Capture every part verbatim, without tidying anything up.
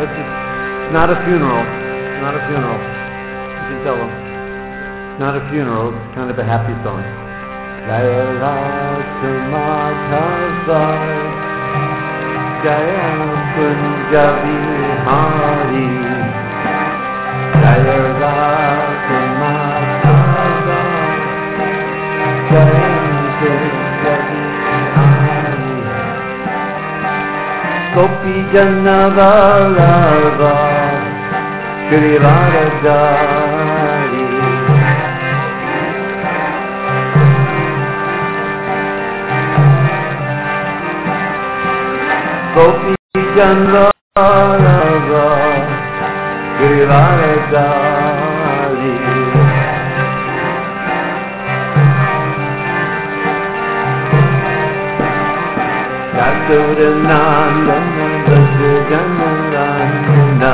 It's, it's not a funeral. It's not a funeral. You can tell them. It's not a funeral. It's kind of a happy song. Jaya Rasa Madhava Jaya Kunja Vihari Jaya Rasa Madhava Jaya Kunja Vihari Gopi Janna Vallabha Girivaradhari Gopi Janna Vallabha Girivaradhari Yashodanandana Vajjanarandana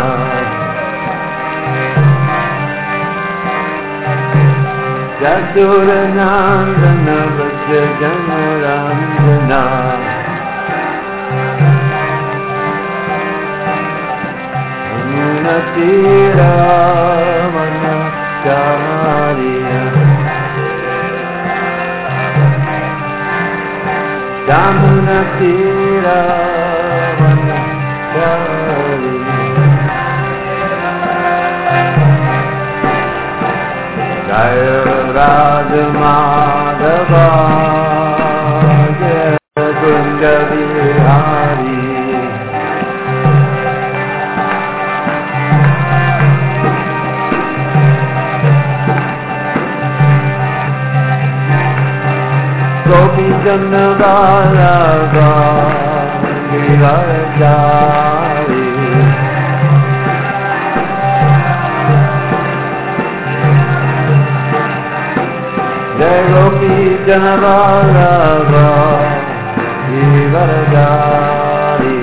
Yashodanandana Vajjanarandana Yamunatira Manacharya Yamunatira Manacharya Jaya Radha Madhava Jaya Kunja Vihari Gopi Janna Vallabha Girivaradhari Jai Gopi Janna Vallabha Girivaradhari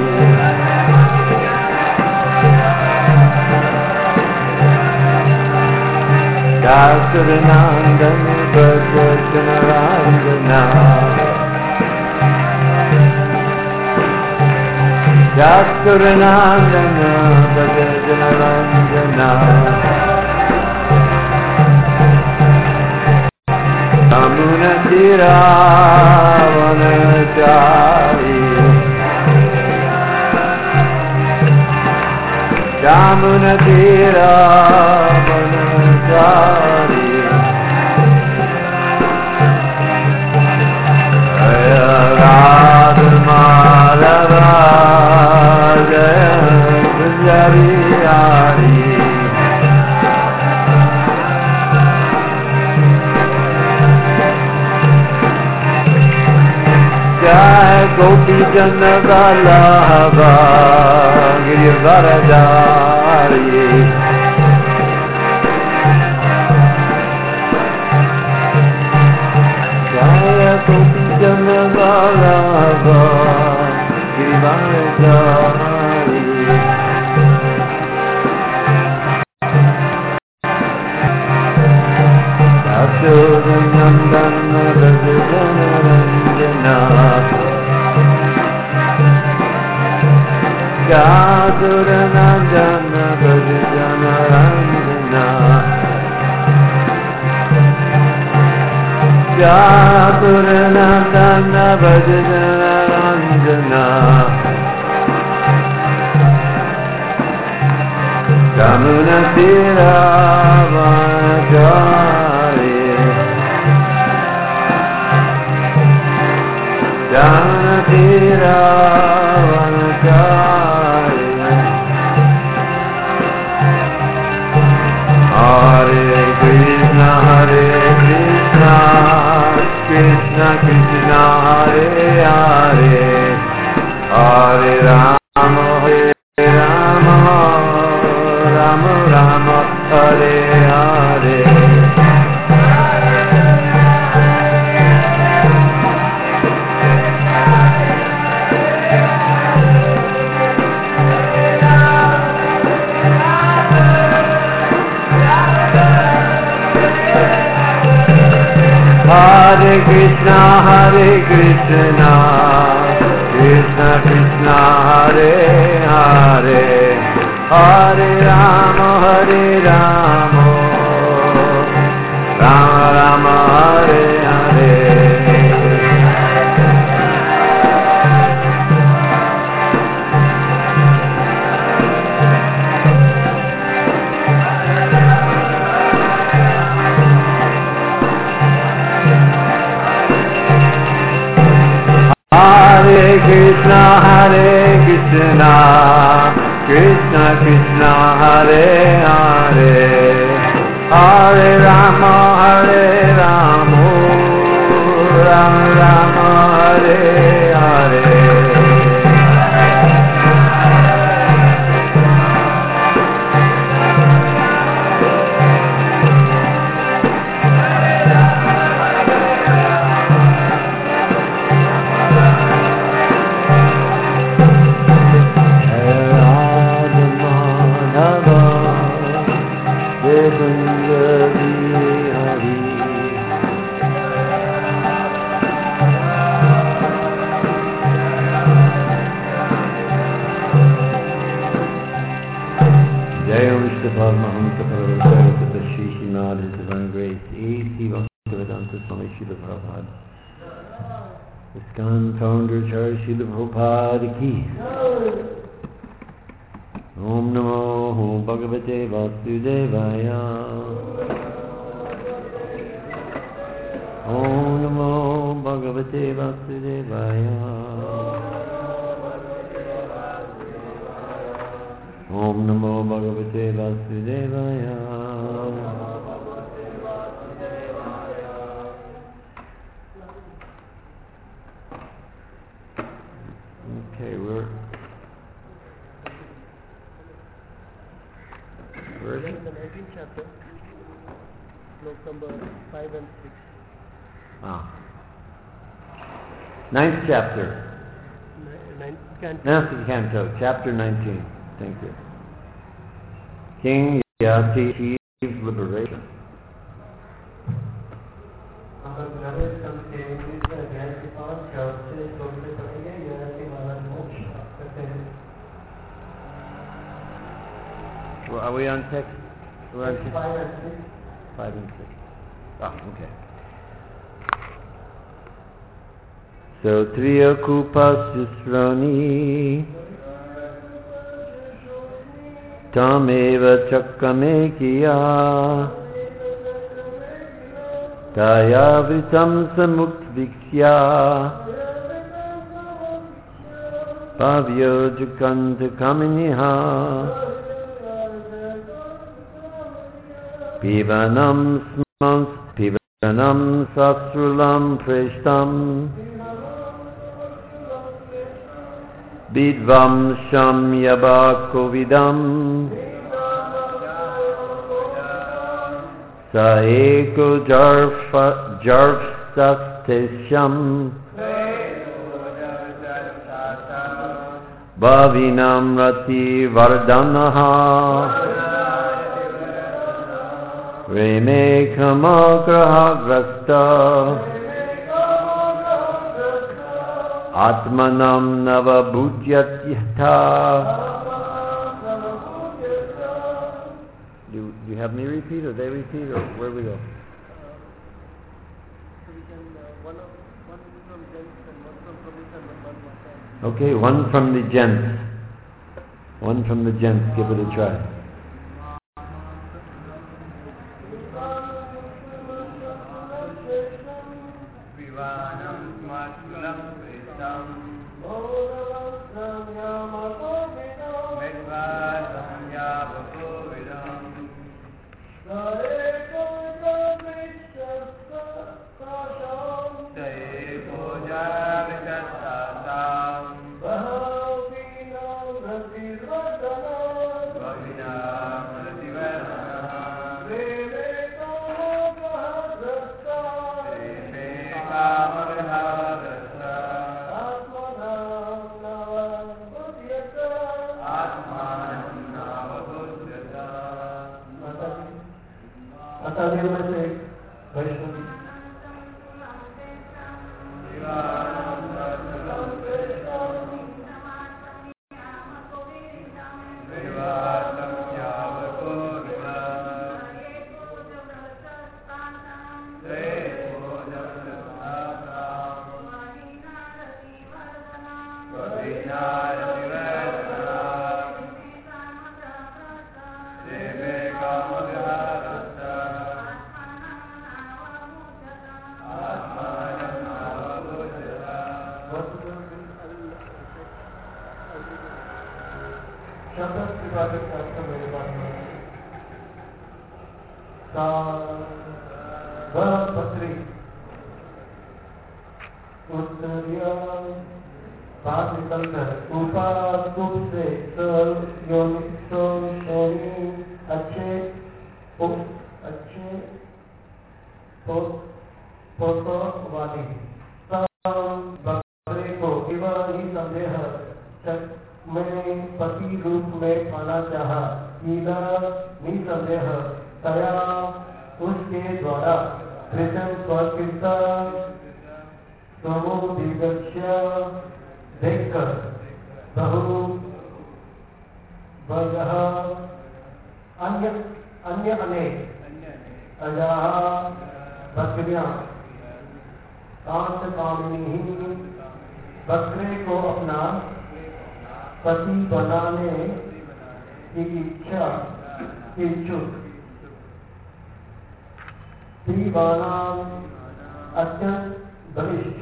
Yashodanandana Vajjanarandana Yashodanandana Vajjanarandana Yamunatira Vanachari Yamunatira Vanachari Jaya Radha Madhava Jaya Kunja Vihari Jai Gopi Janna Vallabha Girivaradhari Jaya Gopi Janna Vallabha Girivaradhari Yashodanandana Vajjanarandana Yashodanandana Vajjanarandana Yashodanandana Vajjanarandana Yamunatira Vanachari Yamunatira Vanachari Hare Krishna Hare Krishna Krishna Krishna Hare Hare Hare Rama Hare Rama Rama Rama Hare Hare Hare Krishna Hare Krishna Krishna Krishna Hare Hare Hare Rama, Hare Rama, Rama Rama, Hare Hare. Hare Krishna, Hare Krishna, Krishna Krishna, Hare Hare, Hare Rama, Hare Rama, Rama Rama, Hare Hare. ISKCON founder Acharya Srila Prabhupada ki. Om Namo Bhagavate Vasudevaya. Om Namo Bhagavate Vasudevaya. Om Namo Bhagavate Vasudevaya. Okay, we're we're in the nineteenth chapter, sloka number five and six. Ah, ninth chapter. Ninth canto. Ninth canto, chapter nineteen. Thank you. King Yati achieves liberation. Well, are we on text? We're on text. Five and six. Five and six. Ah, okay. So Triyakupa Tameva Chakamekiya Daya Vitam Samukvikya Bhavyo Jukanta Kaminiha Pivanam Smans Pivanam Sastrulam Preshtam Bidvam Sham Yaba Kovidam Saeko Jarfastesham Bhavinam Rati Vardanaha Reme Kamagraha Grasta Atmanam Navabhudyatya. Do, do you have me repeat, or they repeat, or where we go? Okay, one from the gents. One from the gents. Give it a try. Viva शब्द की बात करता मेरे पास पत्री उत्तरीय बात निकलकर ऊपर तुम से योनि अच्छे अच्छे फोटो वाली बकरे को केवल ही संदेह मैंने पति रूप में पाना चाहा निसंदेह तया उसके द्वारा कृष्ण स्वकृत समुदिगच्छ देखकर बहु वजह अन्य अन्य अनेक अजाह बकरियां कांत कामिनी बकरे को अपना पति बनाने की इच्छा इच्छुक दीवाना अत्यंत बलिष्ठ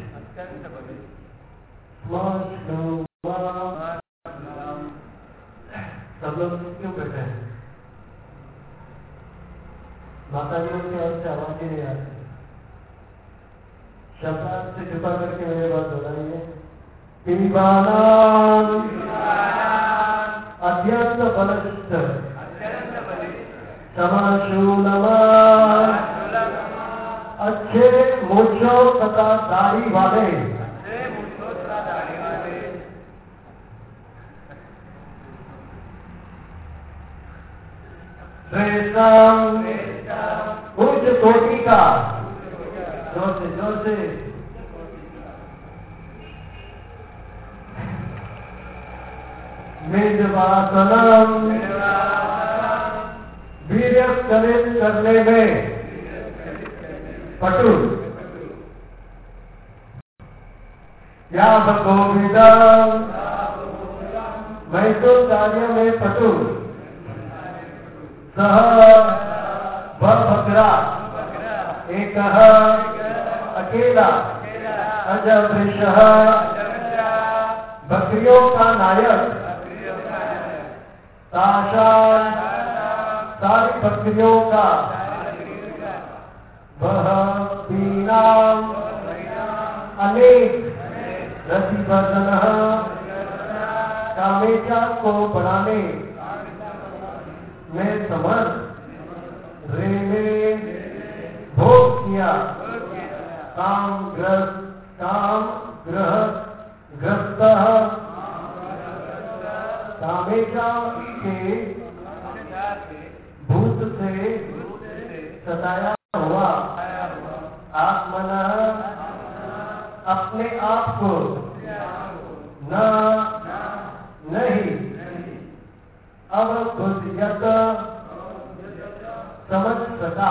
सब लोग क्यों बैठे हैं? माता जी की ओर से आवाज ही नहीं आती। शब्द से कृपा करके मेरे बात दोहराइए। दीवाना अत्यंत बलिष्ठ समाशूलमा अच्छे मूछों तथा दाढ़ी वाले उच्च कोटि का जोर से जोर से मेजवासनम वीर्य कलित करने में पटु या भगोविदा मैं तो कार्य में पटु सह बकरा एक अकेला अजवृष बकरियों का नायक सारी बकरियों का वह बीना अनेक रतिवर्धन कामेचा को बढ़ाने में समर्थ रेमे भोग किया काम ग्रस्त काम ग्रह ग्रस्त कामेचा के भूत से सताया हुआ आत्मन अपने आप को न नहीं अवबुद्धियत समझ सका।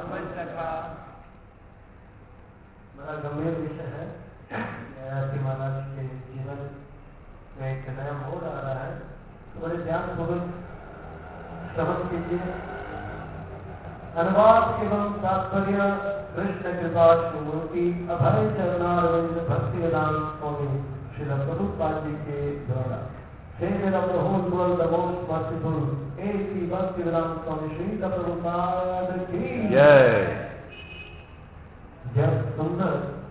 बड़ा गंभीर विषय है। न्यायाधीश महाराज के जीवन में एक नया मोड़ आ रहा है, तो बड़े ध्यान पूर्वक समझ कीजिए। अनुवाद एवं तात्पर्य कृष्ण कृपा मूर्ति अभय चरणारविंद भक्ति वेदांत स्वामी श्रील प्रभुपाद जी के द्वारा Savior of the whole world, the most merciful, A C Bhaktivedanta Swami Srila Prabhupada की जय। जब सुंदर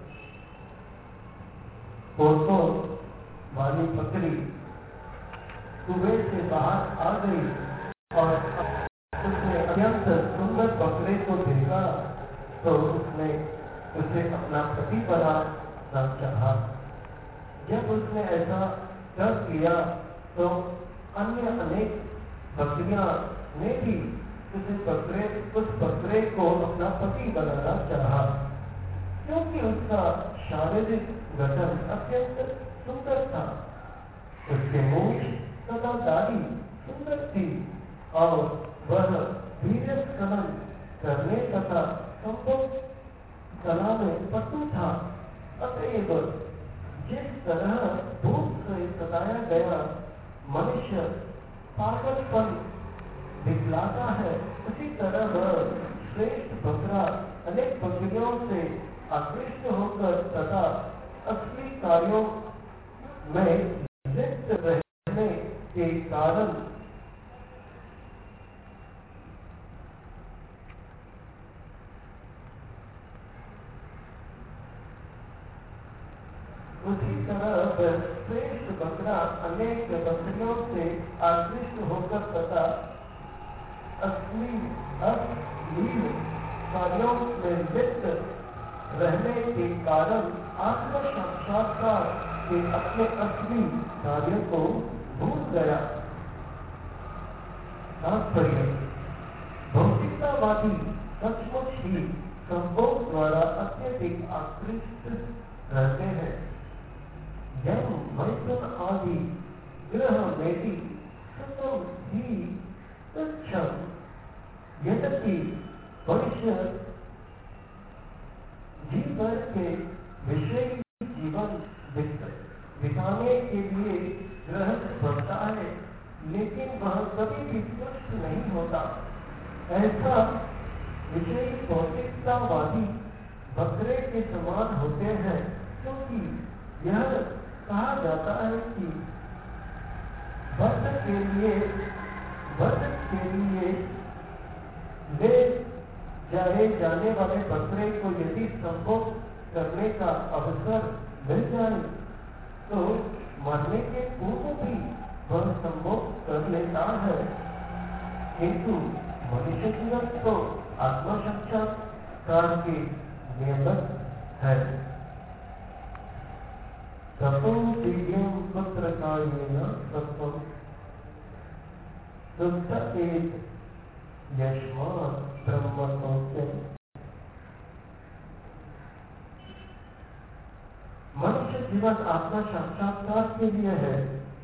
फोटो वाली बकरी कुएं से बाहर आ गई और उसने अत्यंत सुंदर बकरे को देखा तो उसने उसे अपना पति बनाना चाहा। जब उसने ऐसा कर लिया तो अन्य अनेक बकरियां ने भी उस बकरे उस बकरे को अपना पति बनाना चाहा, क्योंकि उसका शारीरिक गठन अत्यंत सुंदर था। उसके मूछ तथा दाढ़ी सुंदर थी और वह वीर्य स्खलन करने तथा संभव कला में पटु था। अतएव जिस तरह भूत से सताया गया मनुष्य पागलपन दिखलाता है, उसी तरह वह श्रेष्ठ बकरा अनेक बकरियों से आकृष्ट होकर तथा असली कार्यों में लिप्त रहने के कारण वरना अनेक बंधनों से आकृष्ट होकर तथा अश्लील अश्लील कार्यों में लिप्त रहने के कारण आत्म साक्षात्कार के अपने असली कार्य को भूल गया। तात्पर्य, भौतिकतावादी सचमुच ही संभोग द्वारा अत्यधिक आकृष्ट रहते हैं। यम मैथुन आदि ग्रह मेटी सुतम ही तुच्छम, यद्यपि मनुष्य जीवन के विषय जीवन बिताने के लिए ग्रहण बढ़ता है, लेकिन वह कभी भी तुष्ट नहीं होता। ऐसा विषय भौतिकतावादी बकरे के समान होते हैं, क्योंकि यह कहा जाता है कि वध के लिए वध के लिए ले जाए जाने वाले बकरे को यदि संभोग करने का अवसर मिल जाए तो मरने के पूर्व भी वह संभोग कर लेता है, किंतु मनुष्य जीवन तो आत्म साक्षात्कार के नियमित है। तपम दिव्यम पुत्र कायेन सत्वम सुप्त एक यस्मात् ब्रह्म सौख्यम। मनुष्य जीवन आत्मा साक्षात्कार के लिए है,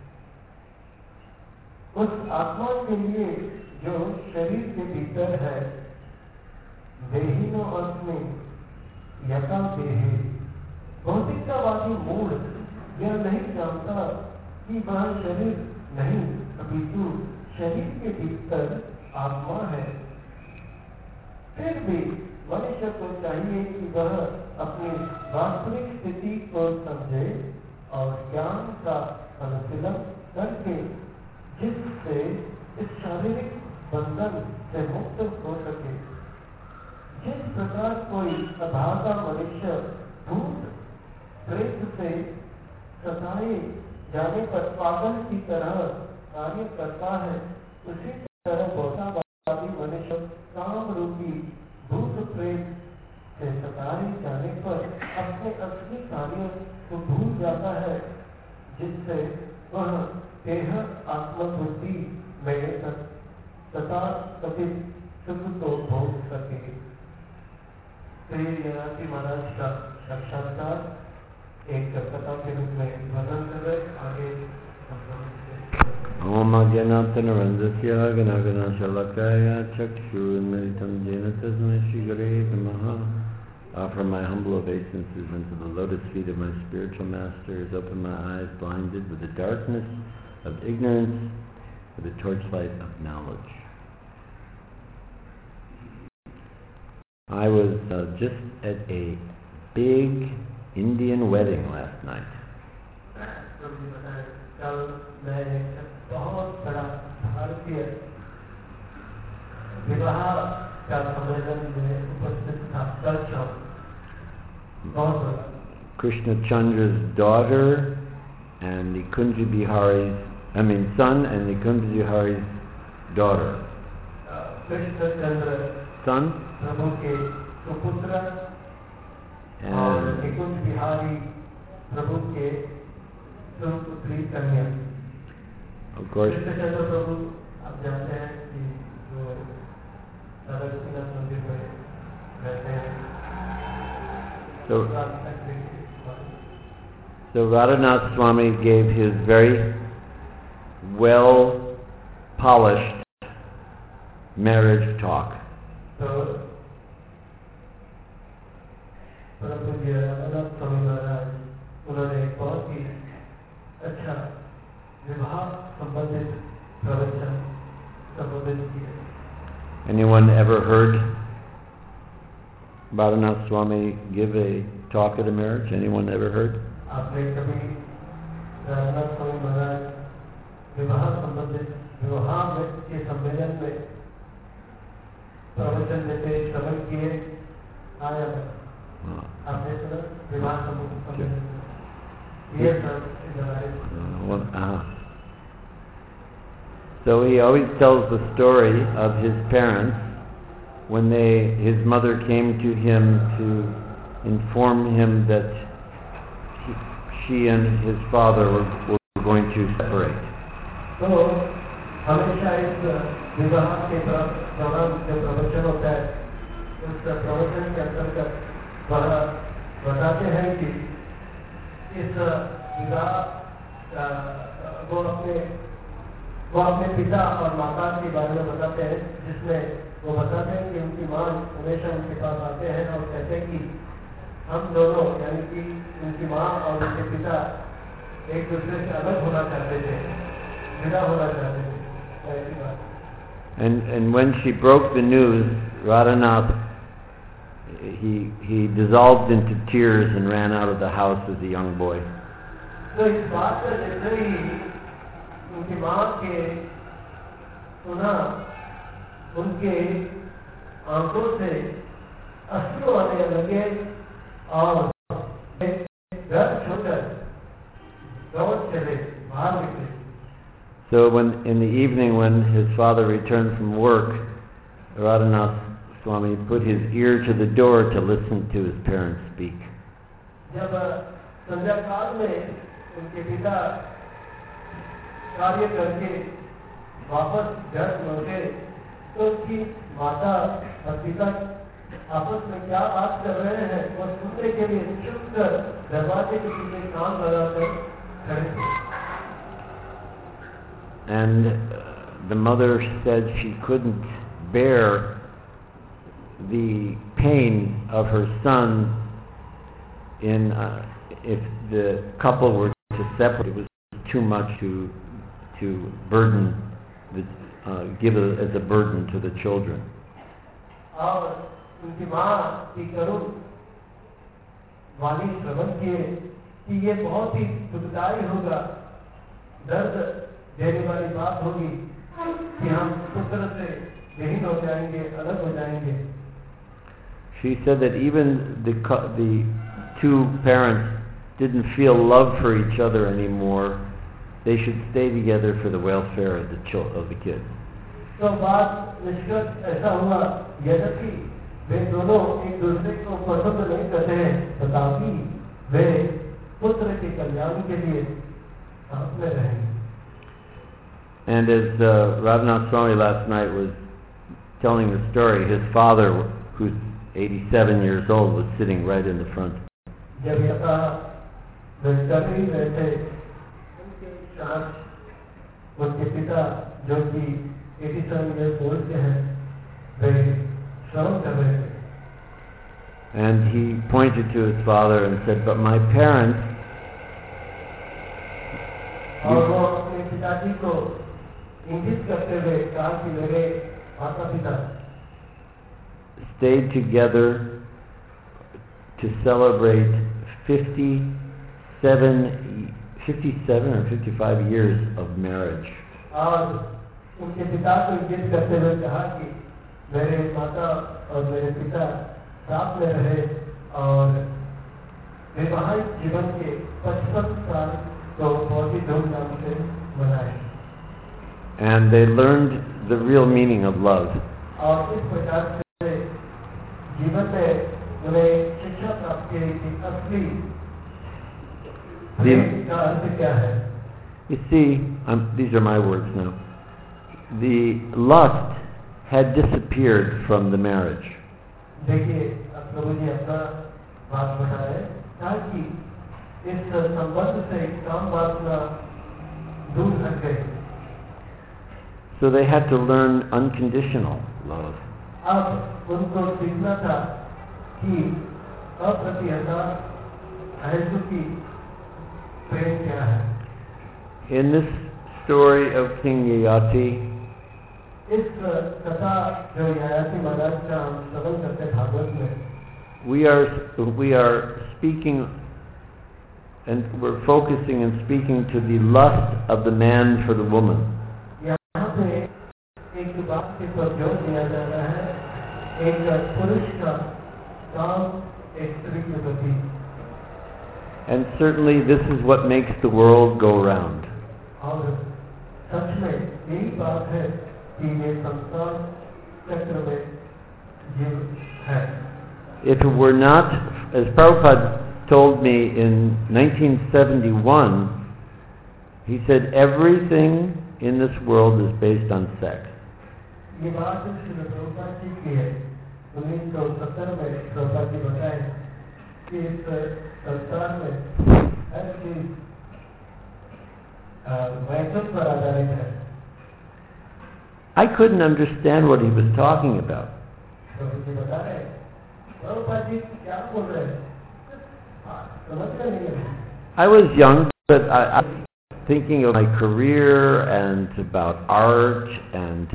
उस आत्मा के लिए जो शरीर के भीतर है। देहिनो अस्मि यथा देहे। भौतिकतावादी मूढ़ यह नहीं जानता कि वह शरीर नहीं अपितु शरीर के भीतर आत्मा है। फिर भी मनुष्य को चाहिए कि वह अपनी वास्तविक स्थिति को समझे और ज्ञान का अनुशीलन करके जिससे इस शारीरिक बंधन से मुक्त हो सके। जिस प्रकार कोई अभागा मनुष्य भूत प्रेत से सताए जाने पर पागल की तरह कार्य करता है, उसी तरह भौतिकवादी मनुष्य काम रूपी भूत प्रेत से सताए जाने पर अपने असली कार्य को भूल जाता है, जिससे वह देह आत्मबुद्धि में तथा कथित सुख को भोग सके। श्री महाराज का साक्षात्कार एक कथा के रूप में वर्णन कर रहे। आगे Om Agyanathanarandasya Ganagana Chakshurunmilitam Jena Tasmai Shri Gurave Namaha. Offer my humble obeisances unto the lotus feet of my spiritual masters. Open my eyes blinded with the darkness of ignorance, with the torchlight of knowledge. I was uh, just at a big Indian wedding last night. Krishna Chandra's daughter and the Kunja Bihari's, I mean son and the Kunja Bihari's daughter. Krishna Chandra son Prabhu ke suputra and the Kunja Bihari Prabhu ke suputri kanya. Of course, Krishna Chandra Prabhu, आप जानते हैं कि जो सरस्वती मंदिर में रहते हैं। so, so Radhanath Swami gave his very well polished marriage talk. तो परम पूज्य राधानाथ स्वामी महाराज उन्होंने एक बहुत ही अच्छा विवाह संबंधित प्रवचन संबोधित किया। Anyone ever heard Radhanath Swami give a talk at a marriage? Anyone ever heard? आपने कभी राधानाथ स्वामी महाराज विवाह संबंधित विवाह के सम्मेलन में प्रवचन देते श्रवण किए आया आपने सुना विवाह सम्मेलन? Yes, sir. In the marriage. Uh, well, uh, so he always tells the story of his parents when they, his mother came to him to inform him that he, she and his father were, were going to separate. So, हमेशा इस विवाह के दौरान जो प्रवचन होता है, उस प्रवचन के अंतर्गत वह बताते हैं कि इस विवाह वो अपने वो अपने पिता और माता के बारे में बताते हैं, जिसमें वो बताते हैं कि उनकी माँ हमेशा उनके पास आते हैं और कहते हैं कि हम दोनों यानी कि उनकी माँ और उनके पिता एक दूसरे से अलग होना चाहते थे, विदा होना चाहते थे। ऐसी बात। And and when she broke the news, Radhanath he he dissolved into tears and ran out of the house as a young boy. तो इस बात का जैसे ही उनकी माँ के सुना, उनके आंखों से अश्रु आने लगे और घर छोड़कर दौड़ चले, बाहर निकले। So when in the evening when his father returned from work, Radhanath Swami put his ear to the door to listen to his parents speak. जब संध्या काल में उनके पिता कार्य करके वापस घर लौटे, तो उसकी माता और पिता आपस में क्या बात कर रहे हैं वो सुनने के लिए चुप कर दरवाजे के पीछे कान लगाकर खड़े थे। And uh, the mother said she couldn't bear the pain of her son in uh, if the couple were to separate. It was too much to to burden the uh, give a, as a burden to the children. और उनकी माँ की करुण वाणी श्रवण किए कि ये बहुत ही दुखदायी होगा, दर्द देने वाली बात होगी कि हम पुत्र से विहीन हो जाएंगे, अलग हो जाएंगे। She said that even the the two parents didn't feel love for each other anymore. They should stay together for the welfare of the chil- of the kids. तो बात निष्कर्ष ऐसा हुआ, यद्यपि वे दोनों एक दूसरे को पसंद नहीं करते हैं, तथापि वे पुत्र के कल्याण के लिए साथ में रहेंगे। And as uh, Radhanath Swami last night was telling the story, his father, who's eighty-seven years old, was sitting right in the front. जब यथा कर ही रहे थे, उनके साथ उनके पिता जो कि eighty-seven years old के हैं, वे श्रवण कर रहे थे। And he pointed to his father and said, "But my parents." और वो अपने पिताजी को इंगित करते हुए कहा कि मेरे माता पिता stayed together to celebrate fifty-seven, fifty-seven or fifty-five years of marriage. और उनके पिता को इंगित करते हुए कहा कि मेरे माता और मेरे पिता साथ में रहे और वैवाहिक जीवन के पचपन साल को बहुत ही धूमधाम से मनाए। And they learned the real meaning of love. और इस प्रकार से जीवन में उन्हें शिक्षा प्राप्त की कि असली प्रेम का अर्थ क्या है। You see, um, these are my words now. The lust had disappeared from the marriage. देखिए, अब प्रभु जी अपना बात बताए ताकि इस संबंध से काम वासना दूर हट गई। So they had to learn unconditional love. अब उनको सीखना था कि अप्रतिहता अहेतुकी प्रेम क्या है। In this story of King Yayati, इस कथा जो ययाति महाराज का हम श्रवण करते भागवत में, we are we are speaking and we're focusing and speaking to the lust of the man for the woman. यहाँ पे एक बात के पर जोर दिया जा रहा है, एक पुरुष का काम एक स्त्री के प्रति। And certainly this is what makes the world go round. और सच में यही बात है कि ये संसार चक्र में जीव है. If it were not, as Prabhupada told me in nineteen seventy-one, he said everything in this world is based on sex. ये बात श्री प्रभुपाद जी की है. उन्नीस सौ सत्तर में प्रभुपाद जी बताए कि इस संसार में हर चीज वैसे पर आधारित है. I couldn't understand what he was talking about. प्रभु जी बता रहे हैं, प्रभुपाद जी क्या बोल रहे हैं, समझ नहीं है. I was young, but I, I was thinking of my career and about art, and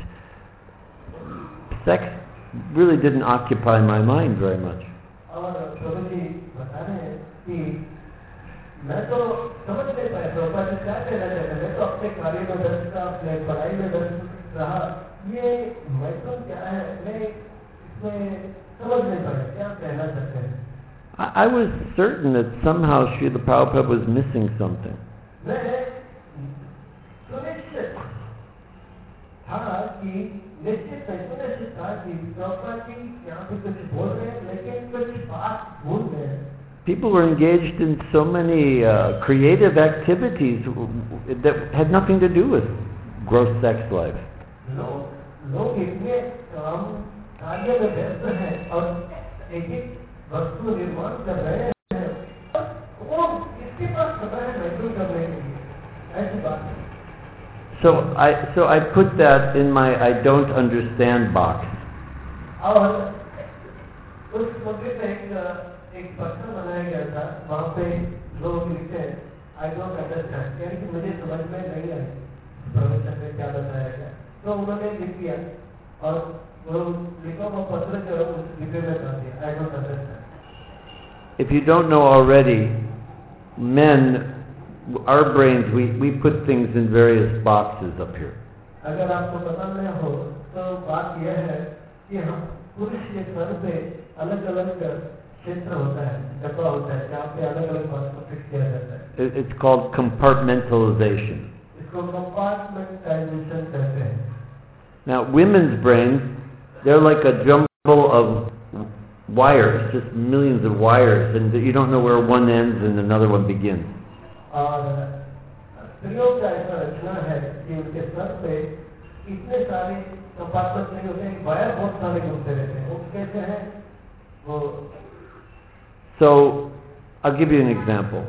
sex really didn't occupy my mind very much. और प्रभु जी बता रहे हैं कि मैं तो समझ नहीं पाया प्रभुपाद जी क्या कहना चाहते हैं. मैं तो अपने कार्य में व्यस्त था, अपने पढ़ाई में व्यस्त रहा. ये मैथुन क्या है, मैं इसमें समझ नहीं पाया क्या कहना चाहते हैं. I, I was certain that somehow Srila Prabhupada was missing something. मैं सुनिश्चित था कि निश्चित नहीं सुनिश्चित था कि प्रभुपाद जी यहाँ पे कुछ बोल रहे हैं लेकिन कुछ बात भूल गए. People were engaged in so many uh, creative activities that had nothing to do with gross sex life. लोग लोग इतने काम कार्य में व्यस्त हैं और एक एक वस्तु निर्माण कर रहे हैं, वो इसके पास समय है महसूस करने के लिए. ऐसी बात है. So I so I put that in my I don't understand box. और उस मौके पे एक एक पत्र बनाया गया था. वहाँ पे लोग लिखते हैं I don't understand, यानी कि मुझे समझ में नहीं आई प्रवचन में क्या बताया गया. तो उन्होंने लिख दिया और वो लिखा हुआ पत्र जो है उस लिखे में डाल दिया I don't understand. If you don't know already, men, our brains, we, we put things in various boxes up here. अगर आपको पता नहीं हो तो बात यह है कि हम पुरुष के स्तर पे अलग अलग क्षेत्र होता है, डब्बा होता है जहाँ पे अलग अलग बात को फिक्स किया जाता है. It's called compartmentalization. इसको कंपार्टमेंटाइजेशन कहते हैं. Now, women's brains, they're like a jumble of wires, just millions of wires, and you don't know where one ends and another one begins. और स्त्रियों का ऐसा रचना है कि उनके सर पे इतने सारे कंपार्टमेंट नहीं होते हैं, वायर बहुत सारे घूमते रहते हैं. वो कैसे हैं वो. So, I'll give you an example.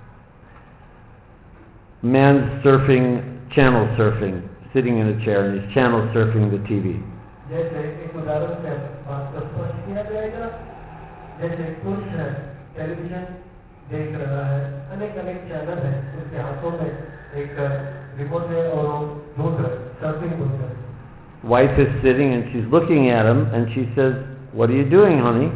Man's surfing, channel surfing, sitting in a chair, and he's channel surfing the T V. जैसे एक उदाहरण से बात को स्पष्ट किया जाएगा. जैसे पुरुष है, टेलीविजन देख रहा है, अनेक अनेक चैनल है, उसके हाथों में एक रिमोट है और वो ढूंढ रहा है, सर्फिंग ढूंढ रहा है. Wife is sitting and she's looking at him and she says, "What are you doing, honey?"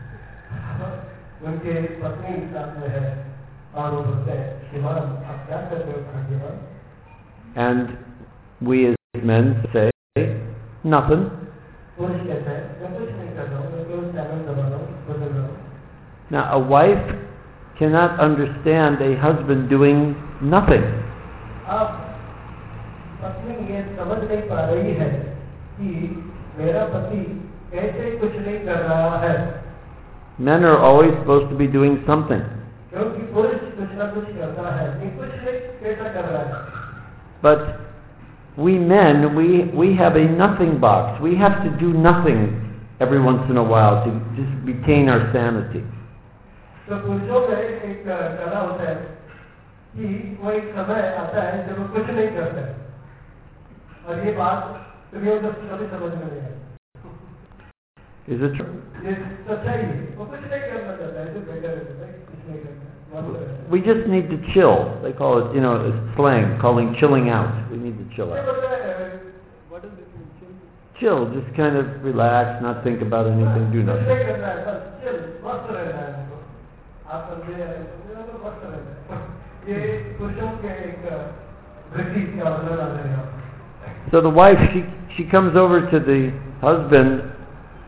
उनके पत्नी साथ में है और वो बोलते हैं, "श्रीमान, आप क्या कर रहे हो भाग्यवान?" And we as men say, "Nothing." पुरुष कहते हैं, "मैं कुछ नहीं कर रहा हूँ, मैं केवल चैनल दबा रहा हूँ, बदल रहा हूँ." Now, a wife cannot understand a husband doing nothing. अब पत्नी ये समझ नहीं पा रही है कि मेरा पति कैसे कुछ नहीं कर रहा है. Men are always supposed to be doing something. क्योंकि पुरुष कुछ ना कुछ करता है, ये कुछ नहीं कैसा कर रहा है. But we men, we, we have a nothing box. We have to do nothing every once in a while to just retain our sanity. तो पुरुषों में एक कला होता है कि वो एक समय आता है जब वो कुछ नहीं करते हैं. और ये बात स्त्रियों को कभी समझ में नहीं आई. Is it true? ये सच्चाई है. वो कुछ नहीं करना चाहता है, जो बेटर है, कुछ नहीं करता. We just need to chill. They call it, you know, it's slang, calling chilling out. We need to chill out. What is it? Chill, just kind of relax, not think about anything, do कुछ nothing. नहीं करना है, बस chill, मस्त रहना है. आप समझे तो मस्त रहना है. ये पुरुषों के एक वृद्धि का वर्णन आता है. So the wife, she she comes over to the husband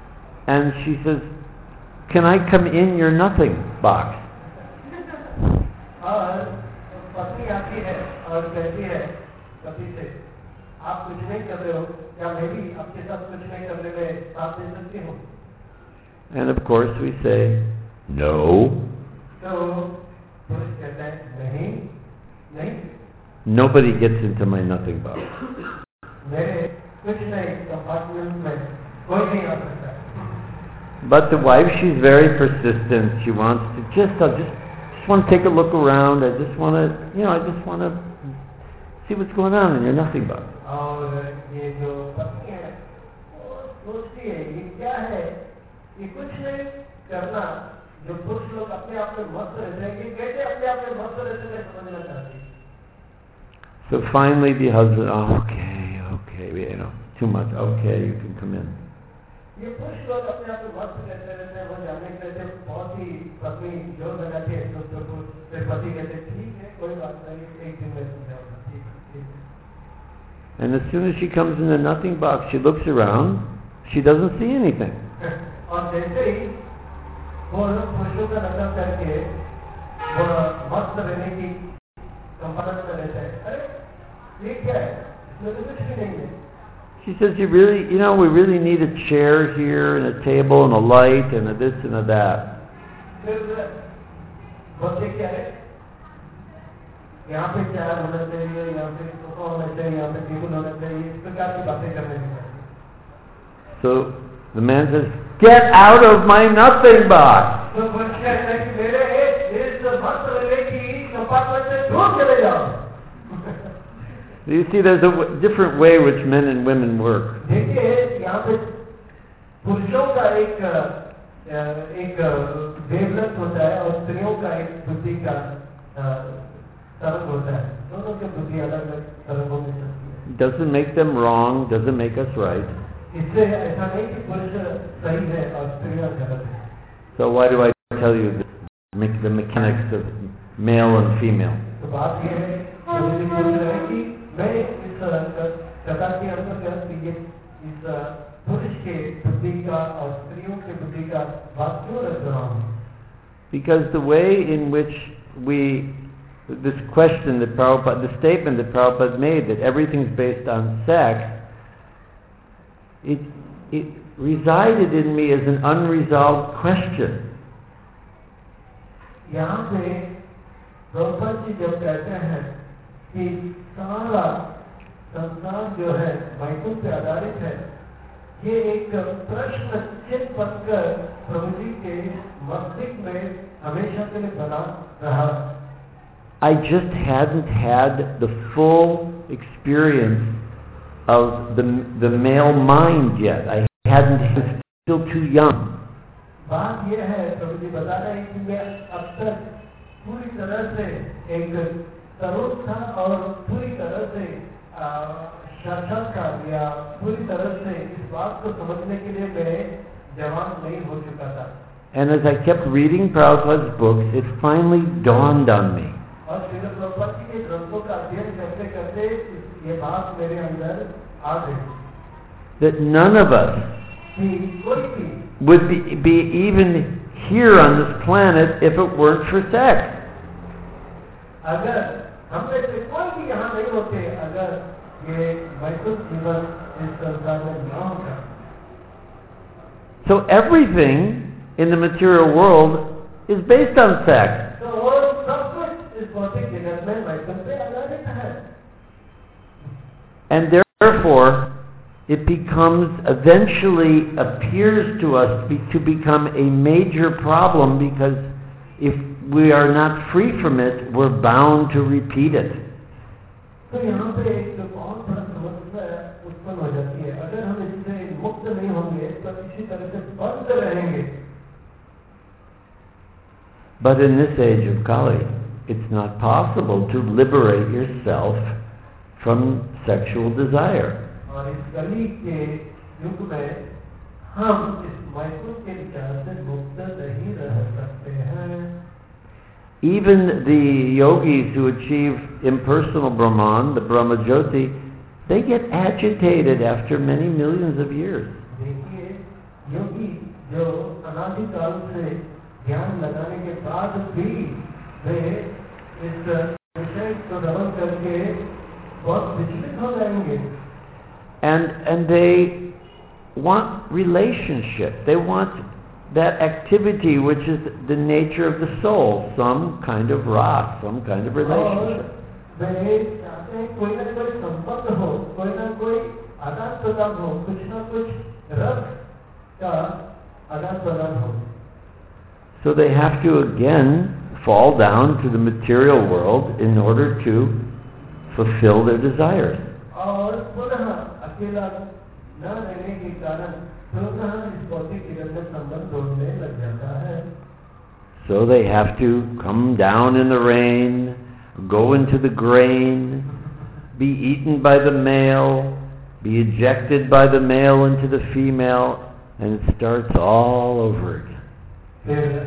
and she says, "Can I come in your nothing box?" और पत्नी आती है और कहती है पति से, आप कुछ नहीं कर रहे हो, क्या मैं भी आपके साथ कुछ नहीं करने में साथ दे सकती हूँ? And of course we say, no. तो पुरुष कहता है, नहीं, नहीं. Nobody gets into my nothing box. मेरे कुछ नहीं कंपार्टमेंट में कोई नहीं आ सकता. But the wife, she's very persistent. She wants to just, I just, just want to take a look around. I just want to, you know, I just want to see what's going on in your nothing box. और ये जो पत्नी है, वो सोचती है, ये क्या है? ये कुछ नहीं करना. जो पुरुष लोग अपने आप में मस्त रहते हैं, ये कैसे अपने आप में मस्त रहते हैं समझना चाहती है. So finally the husband, oh, okay, okay, you know, too much. Okay, you can come in. ये पुरुष लोग अपने आप में मस्त रहते रहते हैं, वो जाने कहते बहुत ही पत्नी जोर लगाती है, तो तो फिर पति कहते ठीक है, कोई बात नहीं, एक दिन में समझाऊंगा, ठीक ठीक. And as soon as she comes in the nothing box, she looks around. She doesn't see anything. और जैसे ही वो पुरुषों का नजर करके वो मस्त रहने की कंपार्टमेंट में रहता है, अरे ये क्या है? इसमें तो कुछ भी नहीं है. She says, you really, you know, we really need a chair here and a table and a light and a this and a that. फिर बच्चे क्या है? यहाँ पे चेयर होना चाहिए, यहाँ पे सोफा होना चाहिए, यहाँ पे टेबल होना चाहिए, इस प्रकार की बातें करने लगे. So the man says, get out of my nothing box. तो बच्चे कहते हैं कि मेरे इस मस्त रहने की कंपार्टमेंट से दूर चले जाओ. You see, there's a w- different way which men and women work. देखिए यहाँ पे पुरुषों का एक एक वेवलेंथ होता है और स्त्रियों का एक बुद्धि का तरंग होता है. दोनों की बुद्धि अलग अलग तरंगों में चलती है. Doesn't make them wrong, doesn't make us right. इससे ऐसा नहीं कि पुरुष सही है और स्त्रियां गलत है. So why do I tell you this, make the mechanics of male and female? तो बात यह है कि मैं इस कथा के अंतर्गत इस पुरुष के बुद्धि का और स्त्रियों के बुद्धि का बात क्यों रख रहा हूँ? Because the way in which we, this question that Prabhupada, the statement that Prabhupada made that everything's based on sex, it, it resided in me as an unresolved question. यहाँ पे प्रभुपाद जी जब कहते हैं कि सारा संसार जो है वैकुंठ पे आधारित है, ये एक प्रश्न चिन्ह बनकर प्रभु जी के मस्तिष्क में हमेशा के लिए बना रहा. I just hadn't had the full experience of the the male mind yet. I hadn't, I was still too young. बात यह है प्रभु जी बता रहे हैं कि मैं अब तक पूरी तरह से एक तरुण था और पूरी तरह से साक्षात्कार या पूरी तरह से इस बात को समझने के लिए मैं जवान नहीं हो चुका था. And as I kept reading Prabhupada's books, it finally dawned on me. और श्री प्रभुपाद जी के ग्रंथों का अध्ययन करते करते ये बात मेरे अंदर आ गई. That none of us कि कोई भी would be, be even here on this planet if it weren't for sex. अगर हम में से कोई भी यहाँ नहीं होते अगर ये वैकुंठ जीवन इस संसार में न होता. So everything in the material world is based on sex. तो सब कुछ इस भौतिक जगत में वैकुंठ पे आधारित है. And therefore, it becomes, eventually appears to us to, be, to become a major problem, because if we are not free from it, we're bound to repeat it. तो यहाँ पे एक बहुत बड़ा समस्या उत्पन्न हो जाती है. अगर हम इससे मुक्त नहीं होंगे तो इसी तरह से बंद रहेंगे. But in this age of Kali, it's not possible to liberate yourself from sexual desire. और इस कली के युग में हम इस वैकुंठ के विचार से मुक्त नहीं रह सकते हैं. Even the yogis who achieve impersonal Brahman, the Brahma Jyoti, they get agitated after many millions of years. देखिए योगी जो अनादि काल से ध्यान लगाने के बाद भी वे इस विषय को गमन करके बहुत विचलित हो जाएंगे. And and they want relationship. They want that activity which is the nature of the soul, some kind of rasa, some kind of relationship. वे चाहते हैं कोई ना कोई संबंध हो, कोई ना कोई आदान प्रदान हो, कुछ ना कुछ रस का आदान प्रदान हो. So they have to again fall down to the material world in order to fulfill their desires. और पुनः अकेला न रहने के कारण पुनः इस भौतिक जगत में संबंध जोड़ने लग जाता है. So they have to come down in the rain, go into the grain, be eaten by the male, be ejected by the male into the female, and it starts all over again. फिर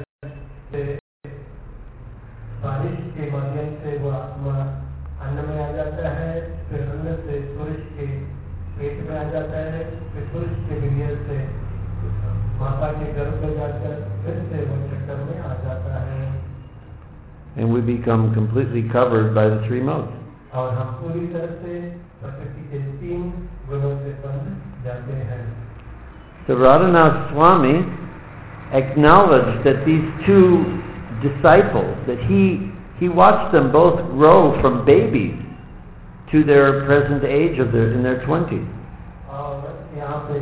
बारिश के माध्यम से वो आत्मा अन्न में आ जाता है, फिर अन्न से पुरुष के पेट में आ जाता है, फिर पुरुष के वीर्य से माता के गर्भ में जाकर फिर से वो चक्कर में आ जाता है. And we become completely covered by the three modes. और हम पूरी तरह से प्रकृति के तीन गुणों से बंध जाते हैं. So Radhanath Swami acknowledged that these two disciples, that he he watched them both grow from babies to their present age of their in their twenties. और यहाँ पे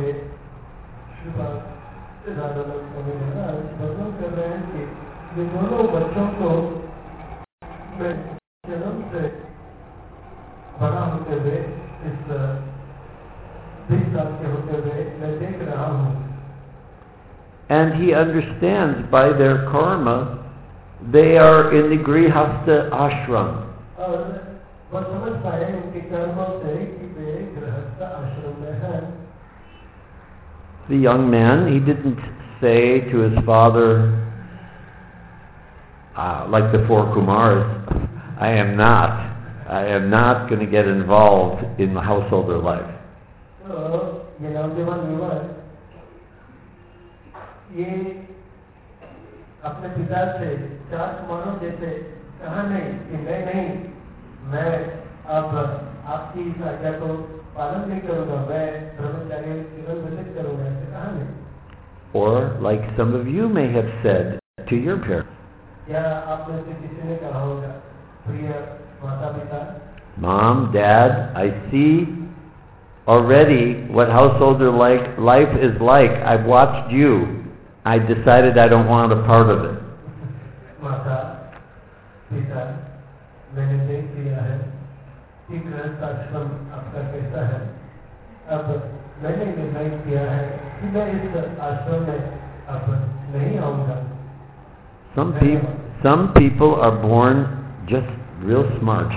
राधानाथ स्वामी महाराज वर्णन कर रहे हैं कि ये दोनों बच्चों को मैं जन्म से बड़ा होते हुए इस बीस साल के होते हुए मैं देख रहा हूँ. And he understands by their karma they are in the Grihastha ashram. और वो समझ पाए उनके कर्मों से कि वे गृहस्थ आश्रम में हैं. The young man, he didn't say to his father, uh, like the four Kumars, I am not, I am not going to get involved in the householder life. So, ये नौजवान युवक ये अपने पिता से चार कुमारों जैसे कहा नहीं कि मैं नहीं, मैं अब आपकी इस आज्ञा को पालन नहीं करूँगा, मैं ब्रह्मचार्य जीवन व्यतीत करूँगा, ऐसे कहा नहीं. Or like some of you may have said to your parents. या आप में से किसी ने कहा होगा, प्रिय माता पिता, Mom, Dad, I see already what householder like life is like. I've watched you. I decided I don't want a part of it. माता पिता, मैंने देख लिया है कि गृहस्थ आश्रम आपका कैसा है. अब मैंने निर्णय किया है कि मैं इस आश्रम में अब नहीं आऊँगा. Some people, some people are born just real smart.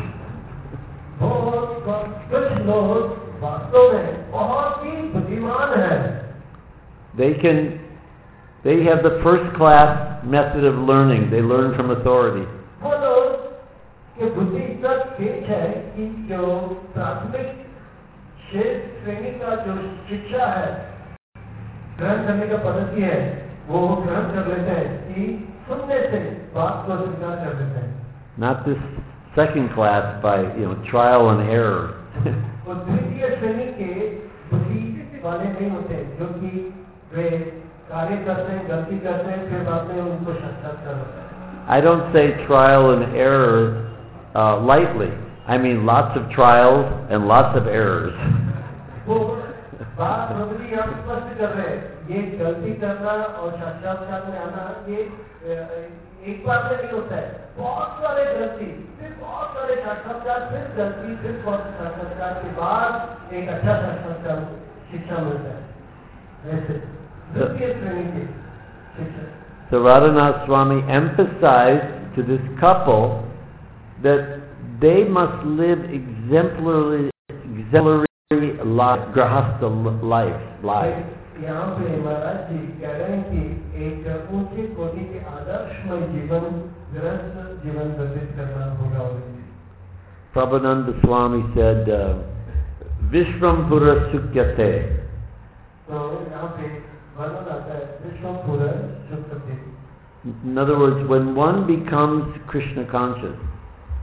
बहुत कुछ लोग वास्तव में बहुत ही बुद्धिमान हैं. They can, they have the first class method of learning. They learn from authority. वो लोग के बुद्धि इतना तेज है कि जो प्राथमिक श्रेष्ठ श्रेणी का जो शिक्षा है, ग्रहण करने का पद्धति है, वो ग्रहण कर लेते हैं कि सुनने से बात को स्वीकार कर लेते हैं. Not this second class by, you know, trial and error. वो द्वितीय श्रेणी के बुद्धि वाले नहीं होते, जो कि वे कार्य करते हैं, गलती करते हैं, फिर बाद में उनको साक्षात्कार होता है. I don't say trial and error uh, lightly. I mean lots of trials and lots of errors. वो बात प्रभुजी हम स्पष्ट कर रहे हैं, ये गलती करना और साक्षात्कार में आना ये एक बार में नहीं होता है. बहुत सारे गलती, फिर बहुत सारे साक्षात्कार, फिर गलती, फिर बहुत साक्षात्कार के बाद एक अच्छा साक्षात्कार शिक्षा मिलता है. वैसे द्वितीय श्रेणी की शिक्षा. So Radhanath Swami emphasized to this couple that they must live exemplary, exemplary life, grahastha life, life. यहाँ पे महाराज जी कह रहे हैं कि एक ऊंचे कोटि के आदर्शमय जीवन, गृहस्थ जीवन व्यतीत करना होगा उन्हें. Prabhupada Swami said, uh, Vishwampura Sukyate. तो यहाँ पे वर्णन आता है Vishwambhara सुक्यते. In other words, when one becomes Krishna conscious,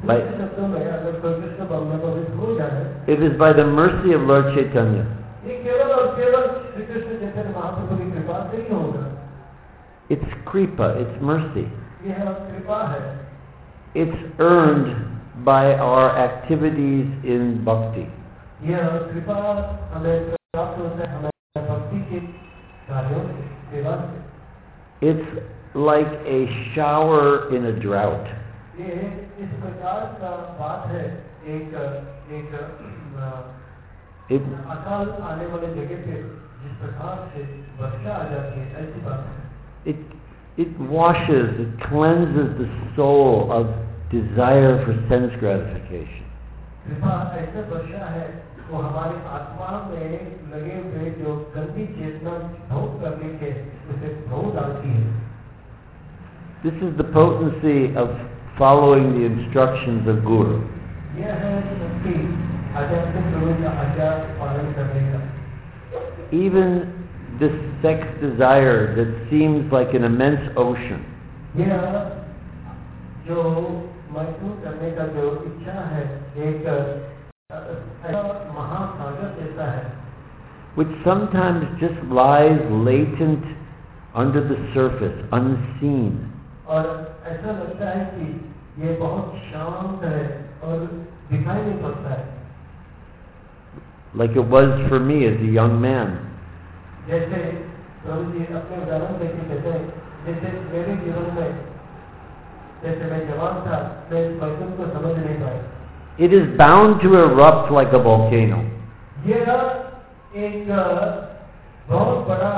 By, दूसरे शब्दों में अगर कोई कृष्ण भाव में प्रविष्ट हो जाए, it is by the mercy of Lord Chaitanya. ये केवल और केवल श्री कृष्ण चैतन्य महाप्रभु की कृपा से ही होगा। It's kripa, it's mercy. यह कृपा है। It's earned by our activities in bhakti. यह कृपा हमें प्राप्त होता है हमें भक्ति के कार्यों से, सेवा से। It's like a shower in a drought. ये इस प्रकार का बात है, एक एक It, अकाल आने वाले जगह पे जिस प्रकार से वर्षा आ जाती है, ऐसी बात है। it, it washes, it cleanses the soul of desire for sense gratification. कृपा ऐसा वर्षा है, वो हमारी आत्मा में लगे हुए जो गंदी चेतना भोग करने के उसे धो डालती है। This is the potency of following the instructions of Guru. यह है शक्ति आध्यात्मिक गुरु का आज्ञा पालन करने का। Even this sex desire that seems like an immense ocean, यह जो मैथुन करने का जो इच्छा है, एक ऐसा महासागर जैसा है, which sometimes just lies latent under the surface, unseen. और ऐसा लगता है कि ये बहुत शांत है और दिखाई नहीं पड़ता है। Like it was for me as a young man. जैसे प्रभु जी अपने उदाहरण देके कहते हैं, जैसे मेरे जीवन में जैसे मैं जवान था, मैं इस मैथुन को समझ नहीं पाया। It is bound to erupt like a volcano. यह एक बहुत बड़ा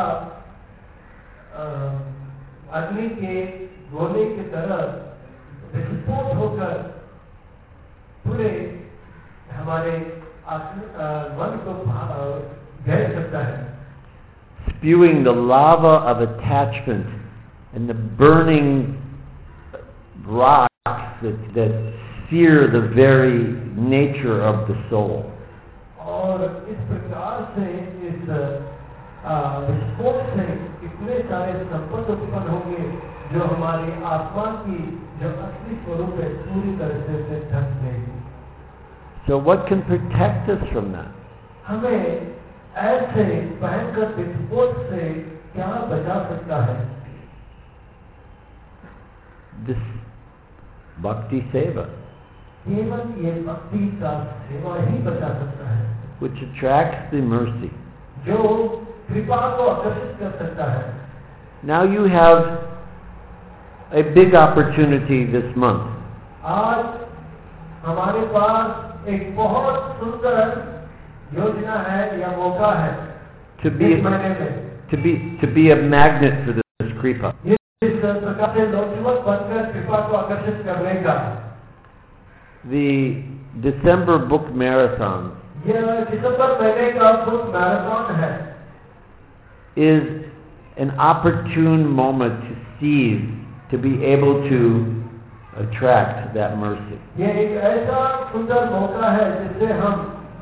अग्नि के गोले की तरह विस्फोट होकर पूरे हमारे मन को घेर सकता है, spewing the lava of attachment and the burning rocks that, that sear the very nature of the soul. और इस प्रकार से इस विस्फोट से इतने सारे संपत्ति उत्पन्न होंगे जो हमारी आत्मा की जो असली स्वरूप है पूरी तरह से ढक देगी। So what can protect us from that? हमें ऐसे भयंकर विस्फोट से क्या बचा सकता है? This bhakti seva, केवल ये भक्ति का सेवा ही बचा सकता है, which attracts the mercy. जो कृपा को आकर्षित कर सकता है। Now you have a big opportunity this month. आज हमारे पास एक बहुत सुंदर योजना है या मौका है To be, इस महीने में to be, to be a magnet for this kripa. ये इस प्रकार से लोचवत बनकर कृपा को आकर्षित करने का। The December book marathon यह दिसंबर महीने का बुक मैराथन है, is an opportune moment to seize, to be able to attract that mercy. ये एक ऐसा सुंदर मौका है जिससे हम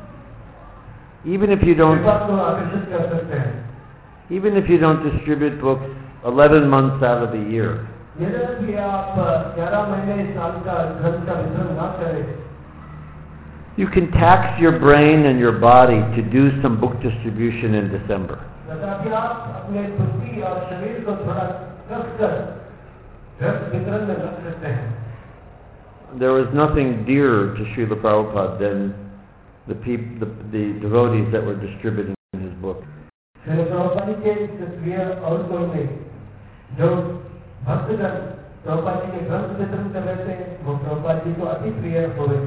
Even if you don't, कृपा को आकर्षित कर सकते हैं। even if you don't distribute books eleven months out of the year, यदि आप ग्यारह महीने साल का ग्रंथ का वितरण न करें, you can tax your brain and your body to do some book distribution in December. तथापि आप अपने बुद्धि और शरीर को थोड़ा कस कर ग्रंथ वितरण में रख सकते हैं। There was nothing dearer to Srila Prabhupada than the, peop, the, the devotees that were distributing his book. Srila Prabhupada ji के प्रिय और कोई नहीं, जो भक्तगण प्रभुपाद जी के ग्रंथ वितरण कर रहे थे, वो प्रभुपाद जी को अति प्रिय हो गए।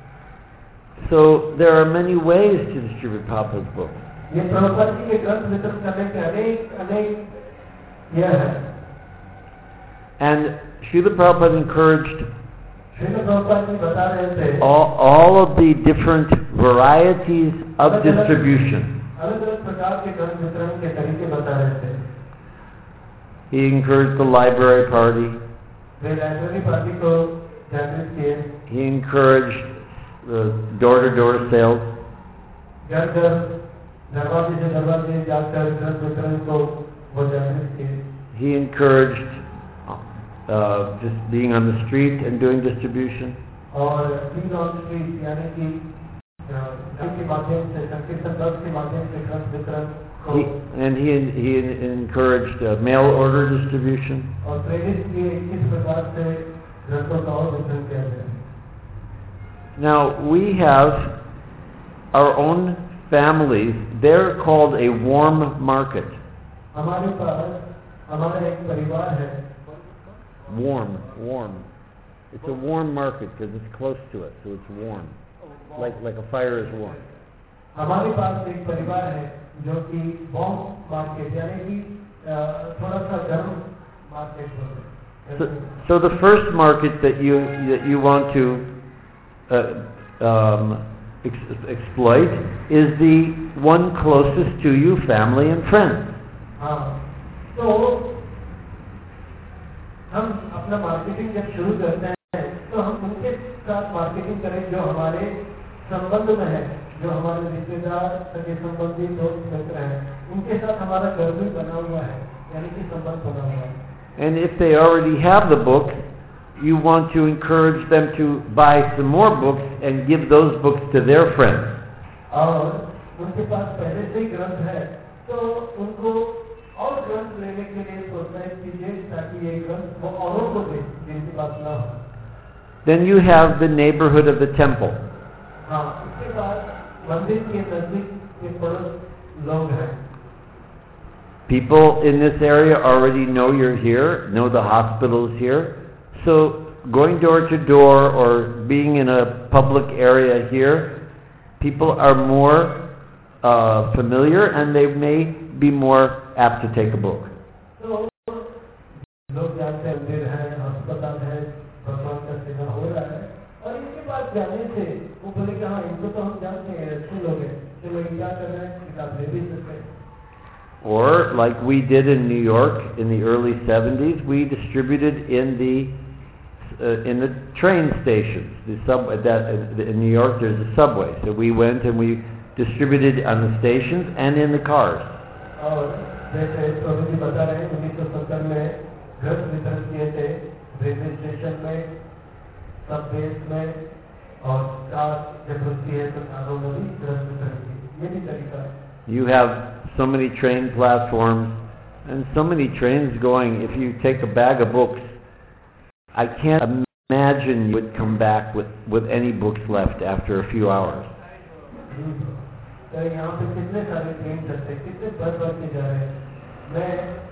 So there are many ways to distribute Prabhupada's book. ये प्रभुपाद जी के ग्रंथ वितरण करने के अनेक अनेक यह है। And Srila Prabhupada encouraged Srila Prabhupada ji बता रहे थे all, all of the different varieties of distribution. अलग अलग प्रकार के ग्रंथ वितरण के तरीके बता रहे थे। He encouraged the library party. वे लाइब्रेरी पार्टी को जागृत किए। He encouraged the door-to-door sales. घर घर दरवाजे से दरवाजे जाकर ग्रंथ वितरण को वो जागृत किए। He encouraged uh, just being on the street and doing distribution. और तीन ऑन स्ट्रीट यानी कि के माध्यम से संकीर्तन दल के माध्यम से ग्रंथ वितरण He, and he he encouraged uh, mail order distribution. और प्रेरित किए किस प्रकार से ग्रंथों का और वितरण किया गया. Now we have our own families. They're called a warm market. हमारे पास हमारा एक परिवार है. Warm, warm. It's a warm market because it's close to it, so it's warm. Like like a fire is warm. हमारे पास एक परिवार है जो कि वार्म मार्केट यानी कि थोड़ा सा गर्म मार्केट है. So, so the first market that you that you want to uh, um, ex- exploit is the one closest to you, family and friends. हाँ, तो हम अपना मार्केटिंग जब शुरू करते हैं तो हम उनके साथ मार्केटिंग करें जो हमारे संबंध में है, जो हमारे रिश्तेदार, सगे संबंधी, दोस्त मित्र हैं, उनके साथ हमारा घर भी बना हुआ है, यानी कि संबंध बना हुआ है. And if they already have the book, you want to encourage them to buy some more books and give those books to their friends. और उनके पास पहले से ही ग्रंथ है, तो उनको और ग्रंथ लेने के लिए प्रोत्साहित कीजिए ताकि ये ग्रंथ वो औरों को दे जिनके पास ना हो. Then you have the neighborhood of the temple. हाँ, उसके बाद मंदिर के नजदीक के पड़ोस लोग हैं. People in this area already know you're here, know the hospital is here. So going door to door or being in a public area here, people are more uh, familiar and they may be more apt to take a book. तो लोग जानते हैं मंदिर है, अस्पताल है, भगवान का सेवा हो रहा है, और इनके पास जाने से वो बोले कि हाँ इनको तो हम जानते हैं, अच्छे लोग हैं, चलो ये क्या कर रहे हैं, किताब ले भी सकते हैं. Or like we did in New York in the early seventies, we distributed in the uh, in the train stations. The subway that uh, in New York there's a subway, so we went and we distributed on the stations and in the cars. और जैसे प्रभु जी बता रहे हैं उन्नीस सौ सत्तर में ग्रंथ वितरण किए थे रेलवे स्टेशन में, सबवेज में, और कार जब रुकती है तो कारों में भी ग्रंथ वितरण की. ये भी तरीका है. You have so many train platforms and so many trains going. If you take a bag of books, I can't imagine you would come back with, with any books left after a few hours. तो यहाँ पे कितने सारे train चलते, कितने बस बस के जा रहे हैं. मैं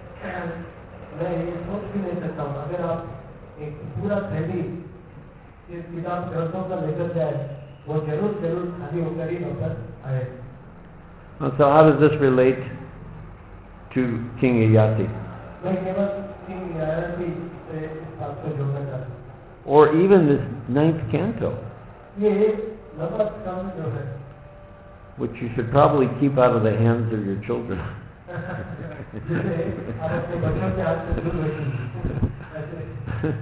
मैं ये सोच भी नहीं सकता हूँ अगर आप एक पूरा थैली किताब ग्रंथों का लेकर जाए, वो जरूर जरूर खाली होकर ही वापस आए. So how does this relate to King Yayati? मैं केवल किंग ययाति से इस बात को जोड़ना चाहता हूँ. Or even this ninth canto, ये नवा स्कंद जो है, which you should probably keep out of the hands of your children. जिसे आप अपने बच्चों के हाथ से दूर रखेंगे.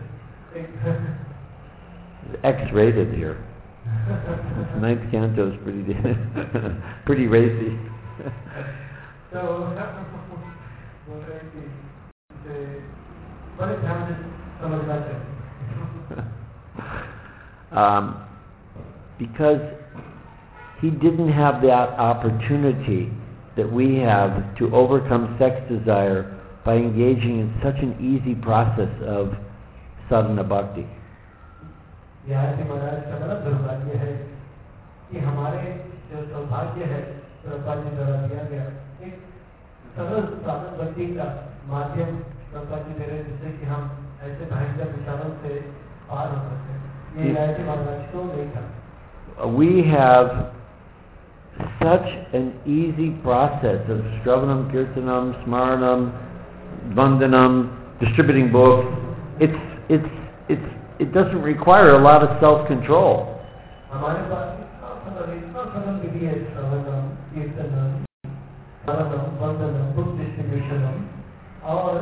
X-rated here. Ninth canto is pretty pretty racy. तो बोल रहे हैं कि इसे बड़े ध्यान से समझना चाहिए. Um, because he didn't have that opportunity that we have to overcome sex desire by engaging in such an easy process of sadhana bhakti. Yayati महाराज का बड़ा दुर्भाग्य है कि हमारे जो सौभाग्य है प्रभुपाद जी द्वारा दिया गया एक सरल साधन भक्ति का माध्यम प्रभुपाद जी दे रहे, जिससे कि हम ऐसे भयंकर विचारों से पार हो सकते हैं. ये ययाति महाराज को नहीं था. We have such an easy process of Shravanam, Kirtanam, Smaranam, Vandanam, distributing books. It's it's it's it doesn't require a lot of self-control. हमारे पास इतना सरल इतना सरल विधि है श्रवणम, कीर्तनम, स्मरणम, वंदनम, बुक डिस्ट्रीब्यूशनम, और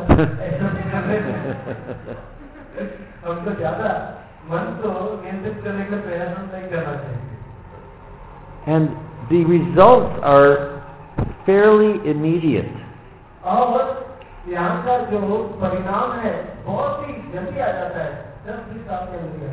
हमको ज्यादा मन को नियंत्रित करने का प्रयास नहीं करना चाहिए. And the results are fairly immediate. और यहाँ का जो परिणाम है बहुत ही जल्दी आ जाता है.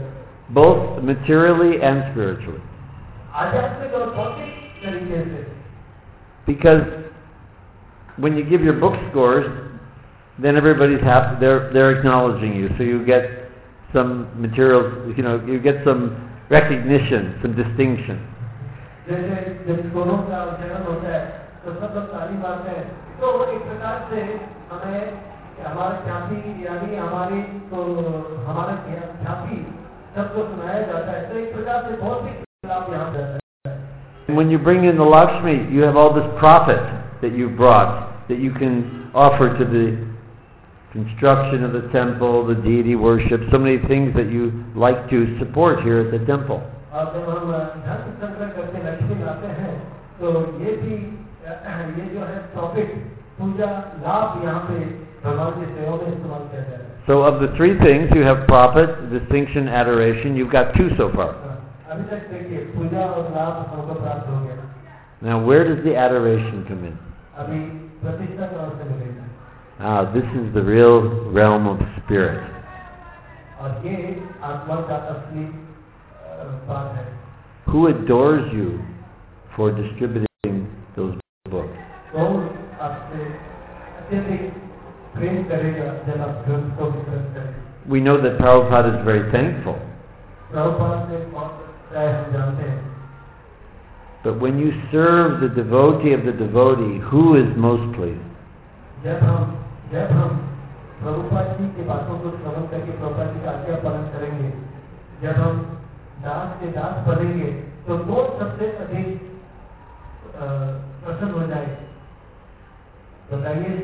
both materially and spiritually. आध्यात्मिक और भौतिक तरीके से. Because when you give your book scores, then everybody's happy. They're they're acknowledging you, so you get some material. You know, you get some recognition, some distinction. जैसे जब स्कूलों का चयन होता है, तो सब लोग ताली मारते हैं. तो एक प्रकार से हमें हमारे ख्याति यानी हमारी तो हमारा ख्याति सबको सुनाया जाता है. तो एक प्रकार से बहुत ही लाभ यहाँ जाता है. When you bring in the Lakshmi, you have all this profit that you brought that you can offer to the construction of the temple, the deity worship, so many things that you like to support here at the temple. और जब हम धन संग्रह करके लक्ष्मी लाते हैं, तो ये भी ये जो है प्रॉफिट पूजा लाभ यहाँ पे भगवान की सेवा में इस्तेमाल किया जाता है. So of the three things, you have profit, distinction, adoration. You've got two so far. अभी तक देखिए पूजा और लाभ हमको प्राप्त हो गया. Now where does the adoration come in? अभी प्रतिष्ठा कहाँ से मिलेगा? Ah, this is the real realm of spirit. और ये आत्मा का असली बात है. Who adores you for distributing those books? कौन आपसे अत्यधिक प्रेम करेगा जब आप ग्रंथ को वितरित करें? We know that Prabhupada is very thankful. Prabhupada से बहुत प्राय हम जानते हैं. But when you serve the devotee of the devotee, who is most pleased? जब हम जब हम प्रभुपाद जी की बातों को श्रवण करके प्रभुपाद जी का आज्ञा पालन करेंगे, जब हम दास के दास बनेंगे, तो कौन सबसे अधिक प्रसन्न हो जाए? बताइए.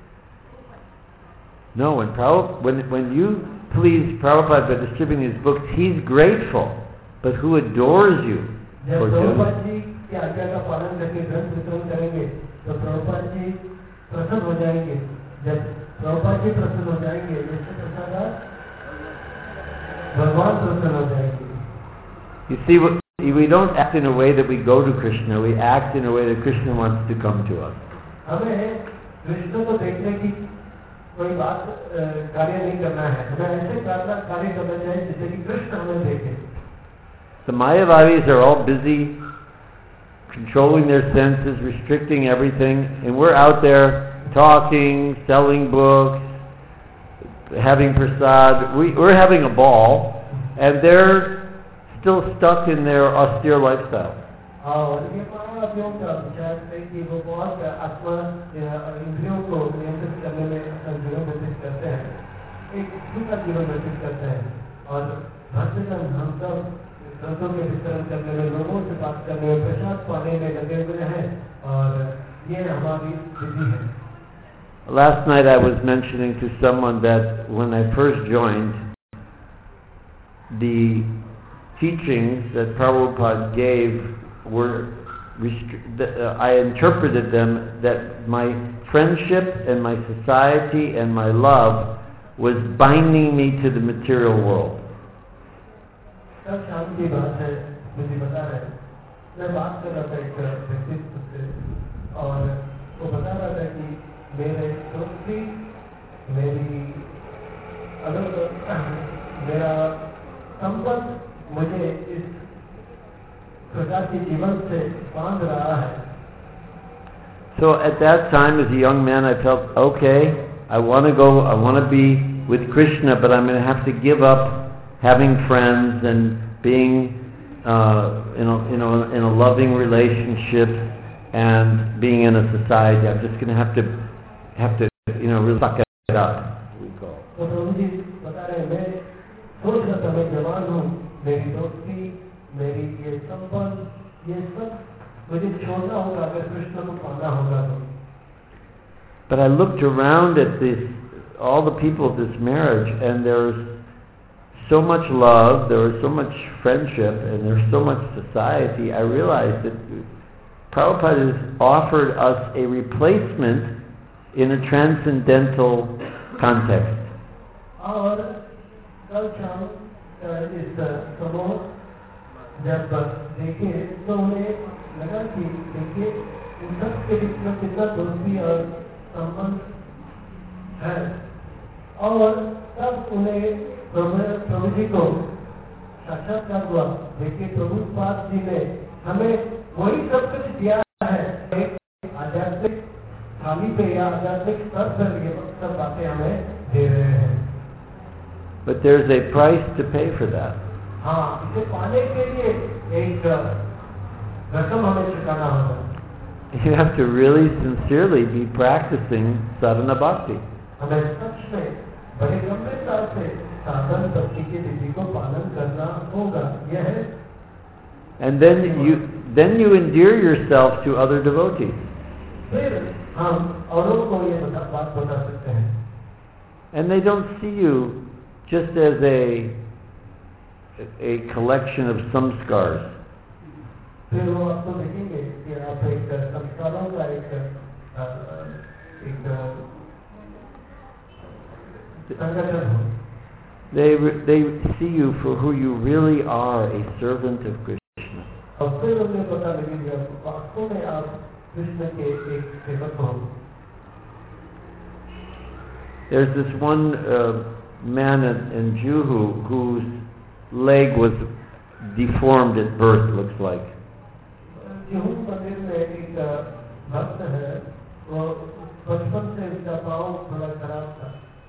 No, when Prabhupada, when when you please Prabhupada by distributing his books, he's grateful. But who adores you for doing it? Prabhupada ji की आज्ञा का पालन करके ग्रंथ वितरण करेंगे, तो प्रभुपाद जी प्रसन्न हो जाएंगे. जब प्रभुपाद जी प्रसन्न हो जाएंगे, इससे प्रसाद भगवान प्रसन्न हो जाएंगे. You see, we don't act in a way that we go to Krishna. We act in a way that Krishna wants to come to us. हमें कृष्ण को देखने की कोई बात कार्य नहीं करना है. हमें ऐसे कार्य कार्य करना चाहिए जिससे कि कृष्ण हमें देखे. The Mayavadis are all busy controlling their senses, restricting everything, and we're out there talking, selling books, having prasad. We, we're having a ball, and they're still stuck in their austere lifestyle. और ये महावादियों का विचार है कि वो बहुत आत्मा इंद्रियों को नियंत्रित करने में अपना जीवन व्यतीत करते हैं, एक दूसरा जीवन व्यतीत करते हैं. और भक्तजन हम सब ग्रंथों के वितरण करने में, लोगों से बात करने में, प्रसाद पाने में लगे हुए हैं, और ये हमारी विधि है. Last night I was mentioning to someone that when I first joined, the teachings that Prabhupada gave were restri- uh, I interpreted them that my friendship and my society and my love was binding me to the material world. सब शाम की बात है, मुझे बता रहे हैं. मैं बात कर रहा था एक व्यक्तित्व से, और वो बता रहा था कि मेरे दोस्ती, मेरी अगर मेरा संबंध मुझे इस प्रकार के जीवन से बांध रहा है. So at that time, as a young man, I felt, okay, I want to go, I want to be with Krishna, but I'm going to have to give up having friends and being uh, in, a, you know, in a loving relationship and being in a society. I'm just going to have to have to you know really suck it up. We call. तो प्रभु जी बता रहे हैं, मैं सोच रहा था, मैं जवान हूँ, मेरी दोस्ती, मेरी ये संबंध, ये सब मुझे छोड़ना होगा अगर कृष्ण को पाना होगा तो. But I looked around at this, all the people at this marriage, and there was so much love, there was so much friendship, and there's so much society. I realized that Prabhupada has offered us a replacement in a transcendental context. और कल शाम इस समूह जब देखे तो उन्हें लगा कि देखिए इन सब के बीच में कितना दोस्ती और संबंध है, और तब उन्हें प्रभु प्रभु जी को साक्षात्कार हुआ। देखिए प्रभुपाद जी ने हमें वही सब कुछ दिया है, एक आध्यात्मिक थाली पे या आध्यात्मिक स्तर पर ये सब बातें हमें दे रहे हैं। But there's a price to pay for that. हाँ, इसे पाने के लिए एक रकम हमें चुकाना होगा। You have to really sincerely be practicing sadhana bhakti. हमें सच में बड़े गंभीरता से साधन भक्ति की विधि को पालन करना होगा। यह है। And then you then you endear yourself to other devotees. फिर हम औरों को ये बता बात बता सकते हैं। And they don't see you just as a a collection of samskars. फिर वो आपको देखेंगे कि आप एक संस्कारों का एक एक संगठन हो। They they see you for who you really are, a servant of Krishna. और फिर उन्हें पता लगेगा वास्तव में आप कृष्ण के एक सेवक हो। There's this one uh, man in, in Juhu whose leg was deformed at birth, looks like. Juhu मंदिर में एक भक्त है, वो बचपन से उसका पाँव थोड़ा खराब था।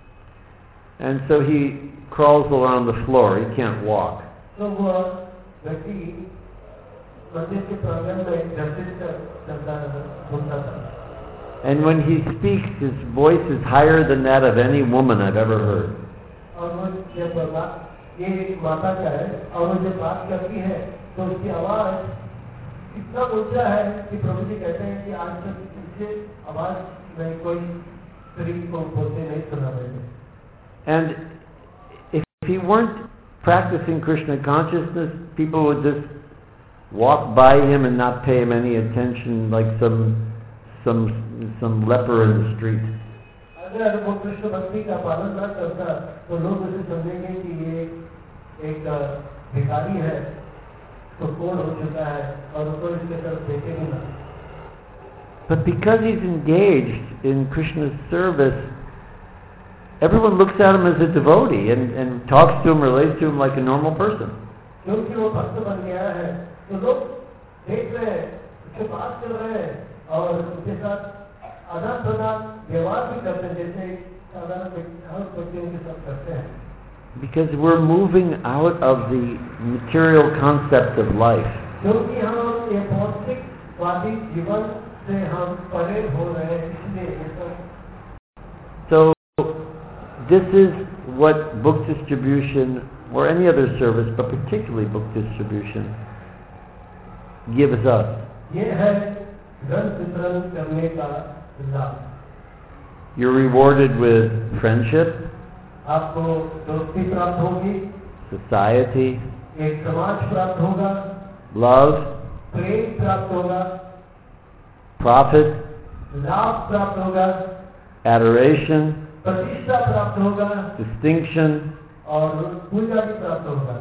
And so he crawls around the floor. He can't walk. तो वो व्यक्ति मंदिर के प्रांगण में घसीट कर चलता घूमता था। And when he speaks, his voice is higher than that of any woman I've ever heard. और वो जब ये एक माता का है और वो जब बात करती है तो उसकी आवाज इतना ऊंचा है कि प्रभु जी कहते हैं कि आज तक इससे आवाज में कोई स्त्री को बोलते नहीं सुना मैंने। And if he weren't practicing Krishna consciousness, people would just walk by him and not pay him any attention, like some some some leper in the street. अगर वो कृष्ण भक्ति का पालन न करता तो लोग उसे समझेंगे कि ये एक भिखारी है, तो कौन हो चुका है और उसको इसके तरफ देखेंगे ना। But because he's engaged in Krishna's service, everyone looks at him as a devotee and, and talks to him, relates to him like a normal person. क्योंकि वो भक्त बन गया है, तो लोग देख रहे हैं, उससे बात कर रहे हैं और उसके साथ आदान प्रदान व्यवहार भी करते हैं जैसे साधारण व्यक्तियों के साथ करते हैं। Because we're moving out of the material concept of life. क्योंकि हम ये भौतिकवादी जीवन से हम परे हो रहे हैं, इसलिए ये सब। So this is what book distribution or any other service, but particularly book distribution, gives us. ये है ग्रंथ वितरण करने का लाभ। You're rewarded with friendship, आपको दोस्ती प्राप्त होगी, society, एक समाज प्राप्त होगा, love, प्रेम प्राप्त होगा, profit, लाभ प्राप्त होगा, adoration, प्रतिष्ठा प्राप्त होगा, distinction. और पूजा भी प्राप्त होगा।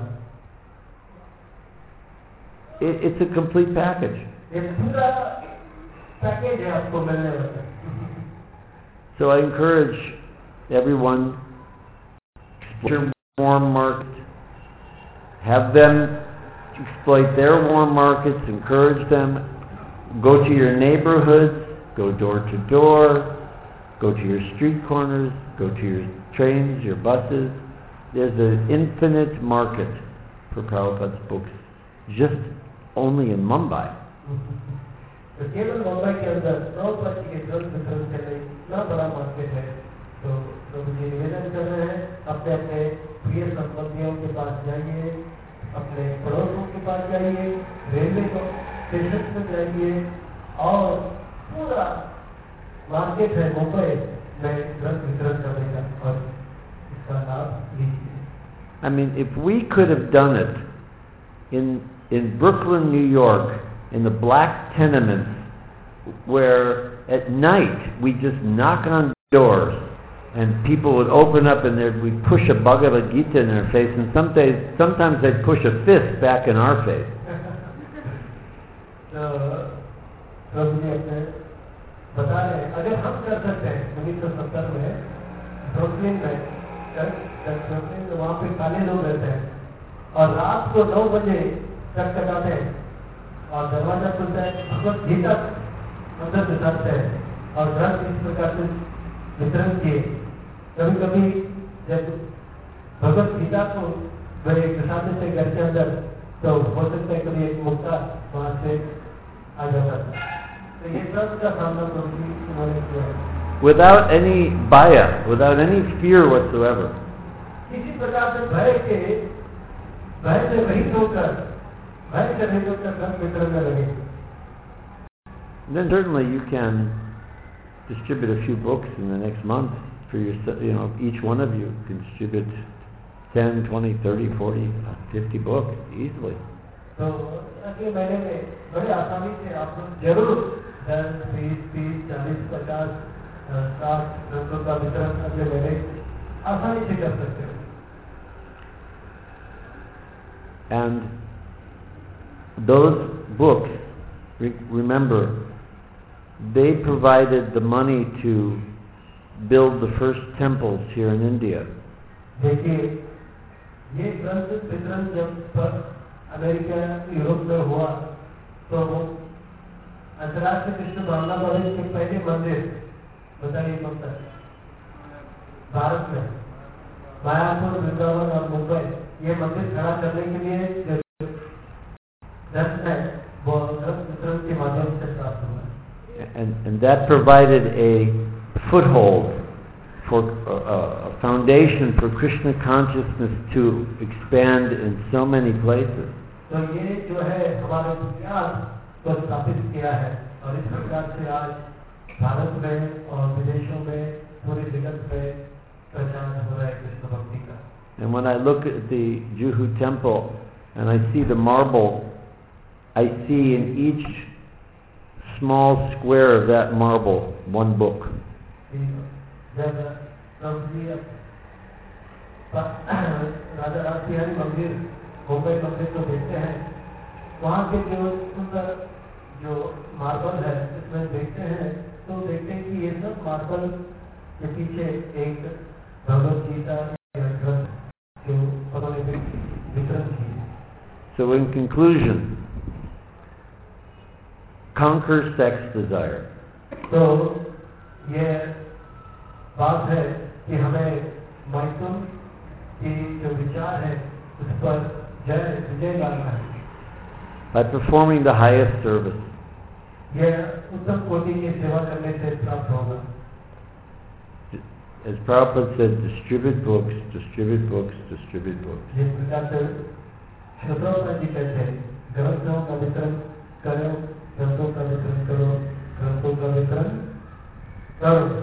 It, it's a complete package. ये पूरा पैकेज है आपको मिलने वाला। So I encourage everyone, explore your warm market, have them exploit their warm markets, encourage them, go to your neighborhoods, go door to door, go to your street corners, go to your trains, your buses. There's an infinite market for Prabhupada's books, just only in Mumbai. तो केवल मुंबई के अंदर प्रभुपाद जी के ग्रंथ वितरण करने इतना बड़ा मार्केट है, तो प्रभु जी निवेदन कर रहे हैं अपने अपने प्रिय संबंधियों के पास जाइए, अपने पड़ोसियों के पास जाइए, रेलवे स्टेशन पर जाइए और पूरा मार्केट है मुंबई में ग्रंथ वितरण करने का और इसका लाभ लीजिए। I mean, if we could have done it in in Brooklyn, New York, in the black tenements, where at night we just knock on doors and people would open up and there'd, we'd push a Bhagavad Gita in their face, and some days, sometimes they'd push a fist back in our face. तो प्रभु जी अपने बता रहे हैं, अगर हम कर सकते हैं उन्नीस सौ सत्तर में ब्रुकलिन में, ब्रुकलिन में वहाँ पे काले लोग रहते हैं, और रात को नौ बजे तक टकराते हैं और दरवाजा खुलता है, भगवत गीता अंदर दिखाते हैं और ग्रंथ इस प्रकार से वितरण किए। कभी कभी जब भगवत गीता को वह प्रसाद से घर के अंदर, तो हो सकता है कभी एक मुक्ता वहां से आ जाता था। तो ये सब का सामना प्रभु उन्होंने किया है without any baya, without any fear whatsoever. किसी प्रकार से भय के भय से रहित होकर भय से रहित होकर ग्रंथ वितरण में लगे। Then certainly you can distribute a few books in the next month for your, you know, each one of you can distribute ten, twenty, thirty, forty, fifty books easily. तो अगले महीने में बड़े आसानी से आप लोग जरूर दस, बीस, तीस, चालीस, पचास, साठ ग्रंथों का वितरण अगले महीने आसानी से कर सकते हो। And those books, re- remember, they provided the money to build the first temples here in India. देखिए, ये ग्रंथ वितरण जब अमेरिका यूरोप में हुआ तो अंतर्राष्ट्रीय कृष्ण भावना कॉलेज के पहले मंदिर बताइए कौन सा भारत में, मायापुर, वृंदावन और मुंबई, ये मंदिर खड़ा करने के लिए जो धन है वो ग्रंथ वितरण के माध्यम से प्राप्त हुआ। And, and that provided a foothold for uh, a foundation for Krishna consciousness to expand in so many places. तो ये जो है हमारे विज्ञान को स्थापित किया है और इस प्रकार से आज भारत में और विदेशों में पूरे जगत में प्रचार हो रहा है कृष्ण भक्ति का। And when I look at the Juhu temple and I see the marble, I see in each small square of that marble one book. जब प्रभु राजा राज बिहारी मंदिर मुंबई मंदिर को देखते हैं, वहाँ के जो सुंदर जो मार्बल है इसमें देखते हैं तो देखते हैं कि ये सब मार्बल के पीछे एक भगवत गीता ग्रंथ जो उन्होंने वितरण की। So in conclusion, conquer sex desire. तो ये बात है कि हमें मैथुन की जो विचार है उस पर जय विजय लाना है। By performing the highest service. यह उत्तम कोटि की सेवा करने से प्राप्त होगा। As Prabhupada said, distribute books, distribute books, distribute books. जिस प्रकार से श्री प्रभुपाद जी कहते हैं, ग्रंथों का वितरण करो, ग्रंथों का वितरण करो, ग्रंथों का वितरण करो।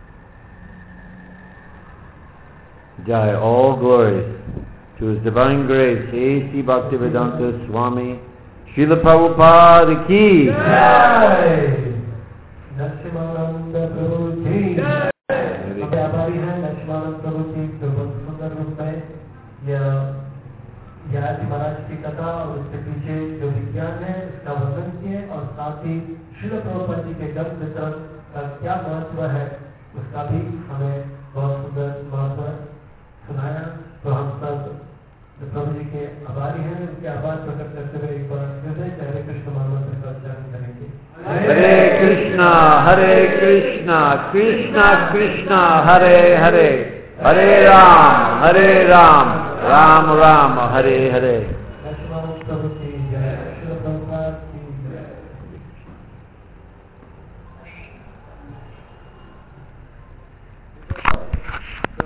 Jai, all glories to His Divine Grace, A C Bhaktivedanta Swami, Srila Prabhupada ki Jai! Narsinghanand प्रभु जी हमें आभारी हैं नरसिम्हानंद प्रभु जी जो बहुत सुंदर रूप में यह यादव महाराज की कथा और उसके पीछे जो विज्ञान है उसका वर्णन किए और साथ ही श्रील प्रभुपाद जी के ग्रंथ वितरण का क्या महत्व है उसका भी हमें बहुत सुंदर महत्व सुनाया। तो हम सब प्रभु जी के आभारी हैं, उनके आभार प्रकट करते हुए एक बार हृदय से हरे कृष्ण महामंत्र का उच्चारण करेंगे। Hare Krishna, Hare Krishna, Krishna Krishna, Hare Hare, Hare Ram, Hare Ram, Ram Ram, Hare Hare.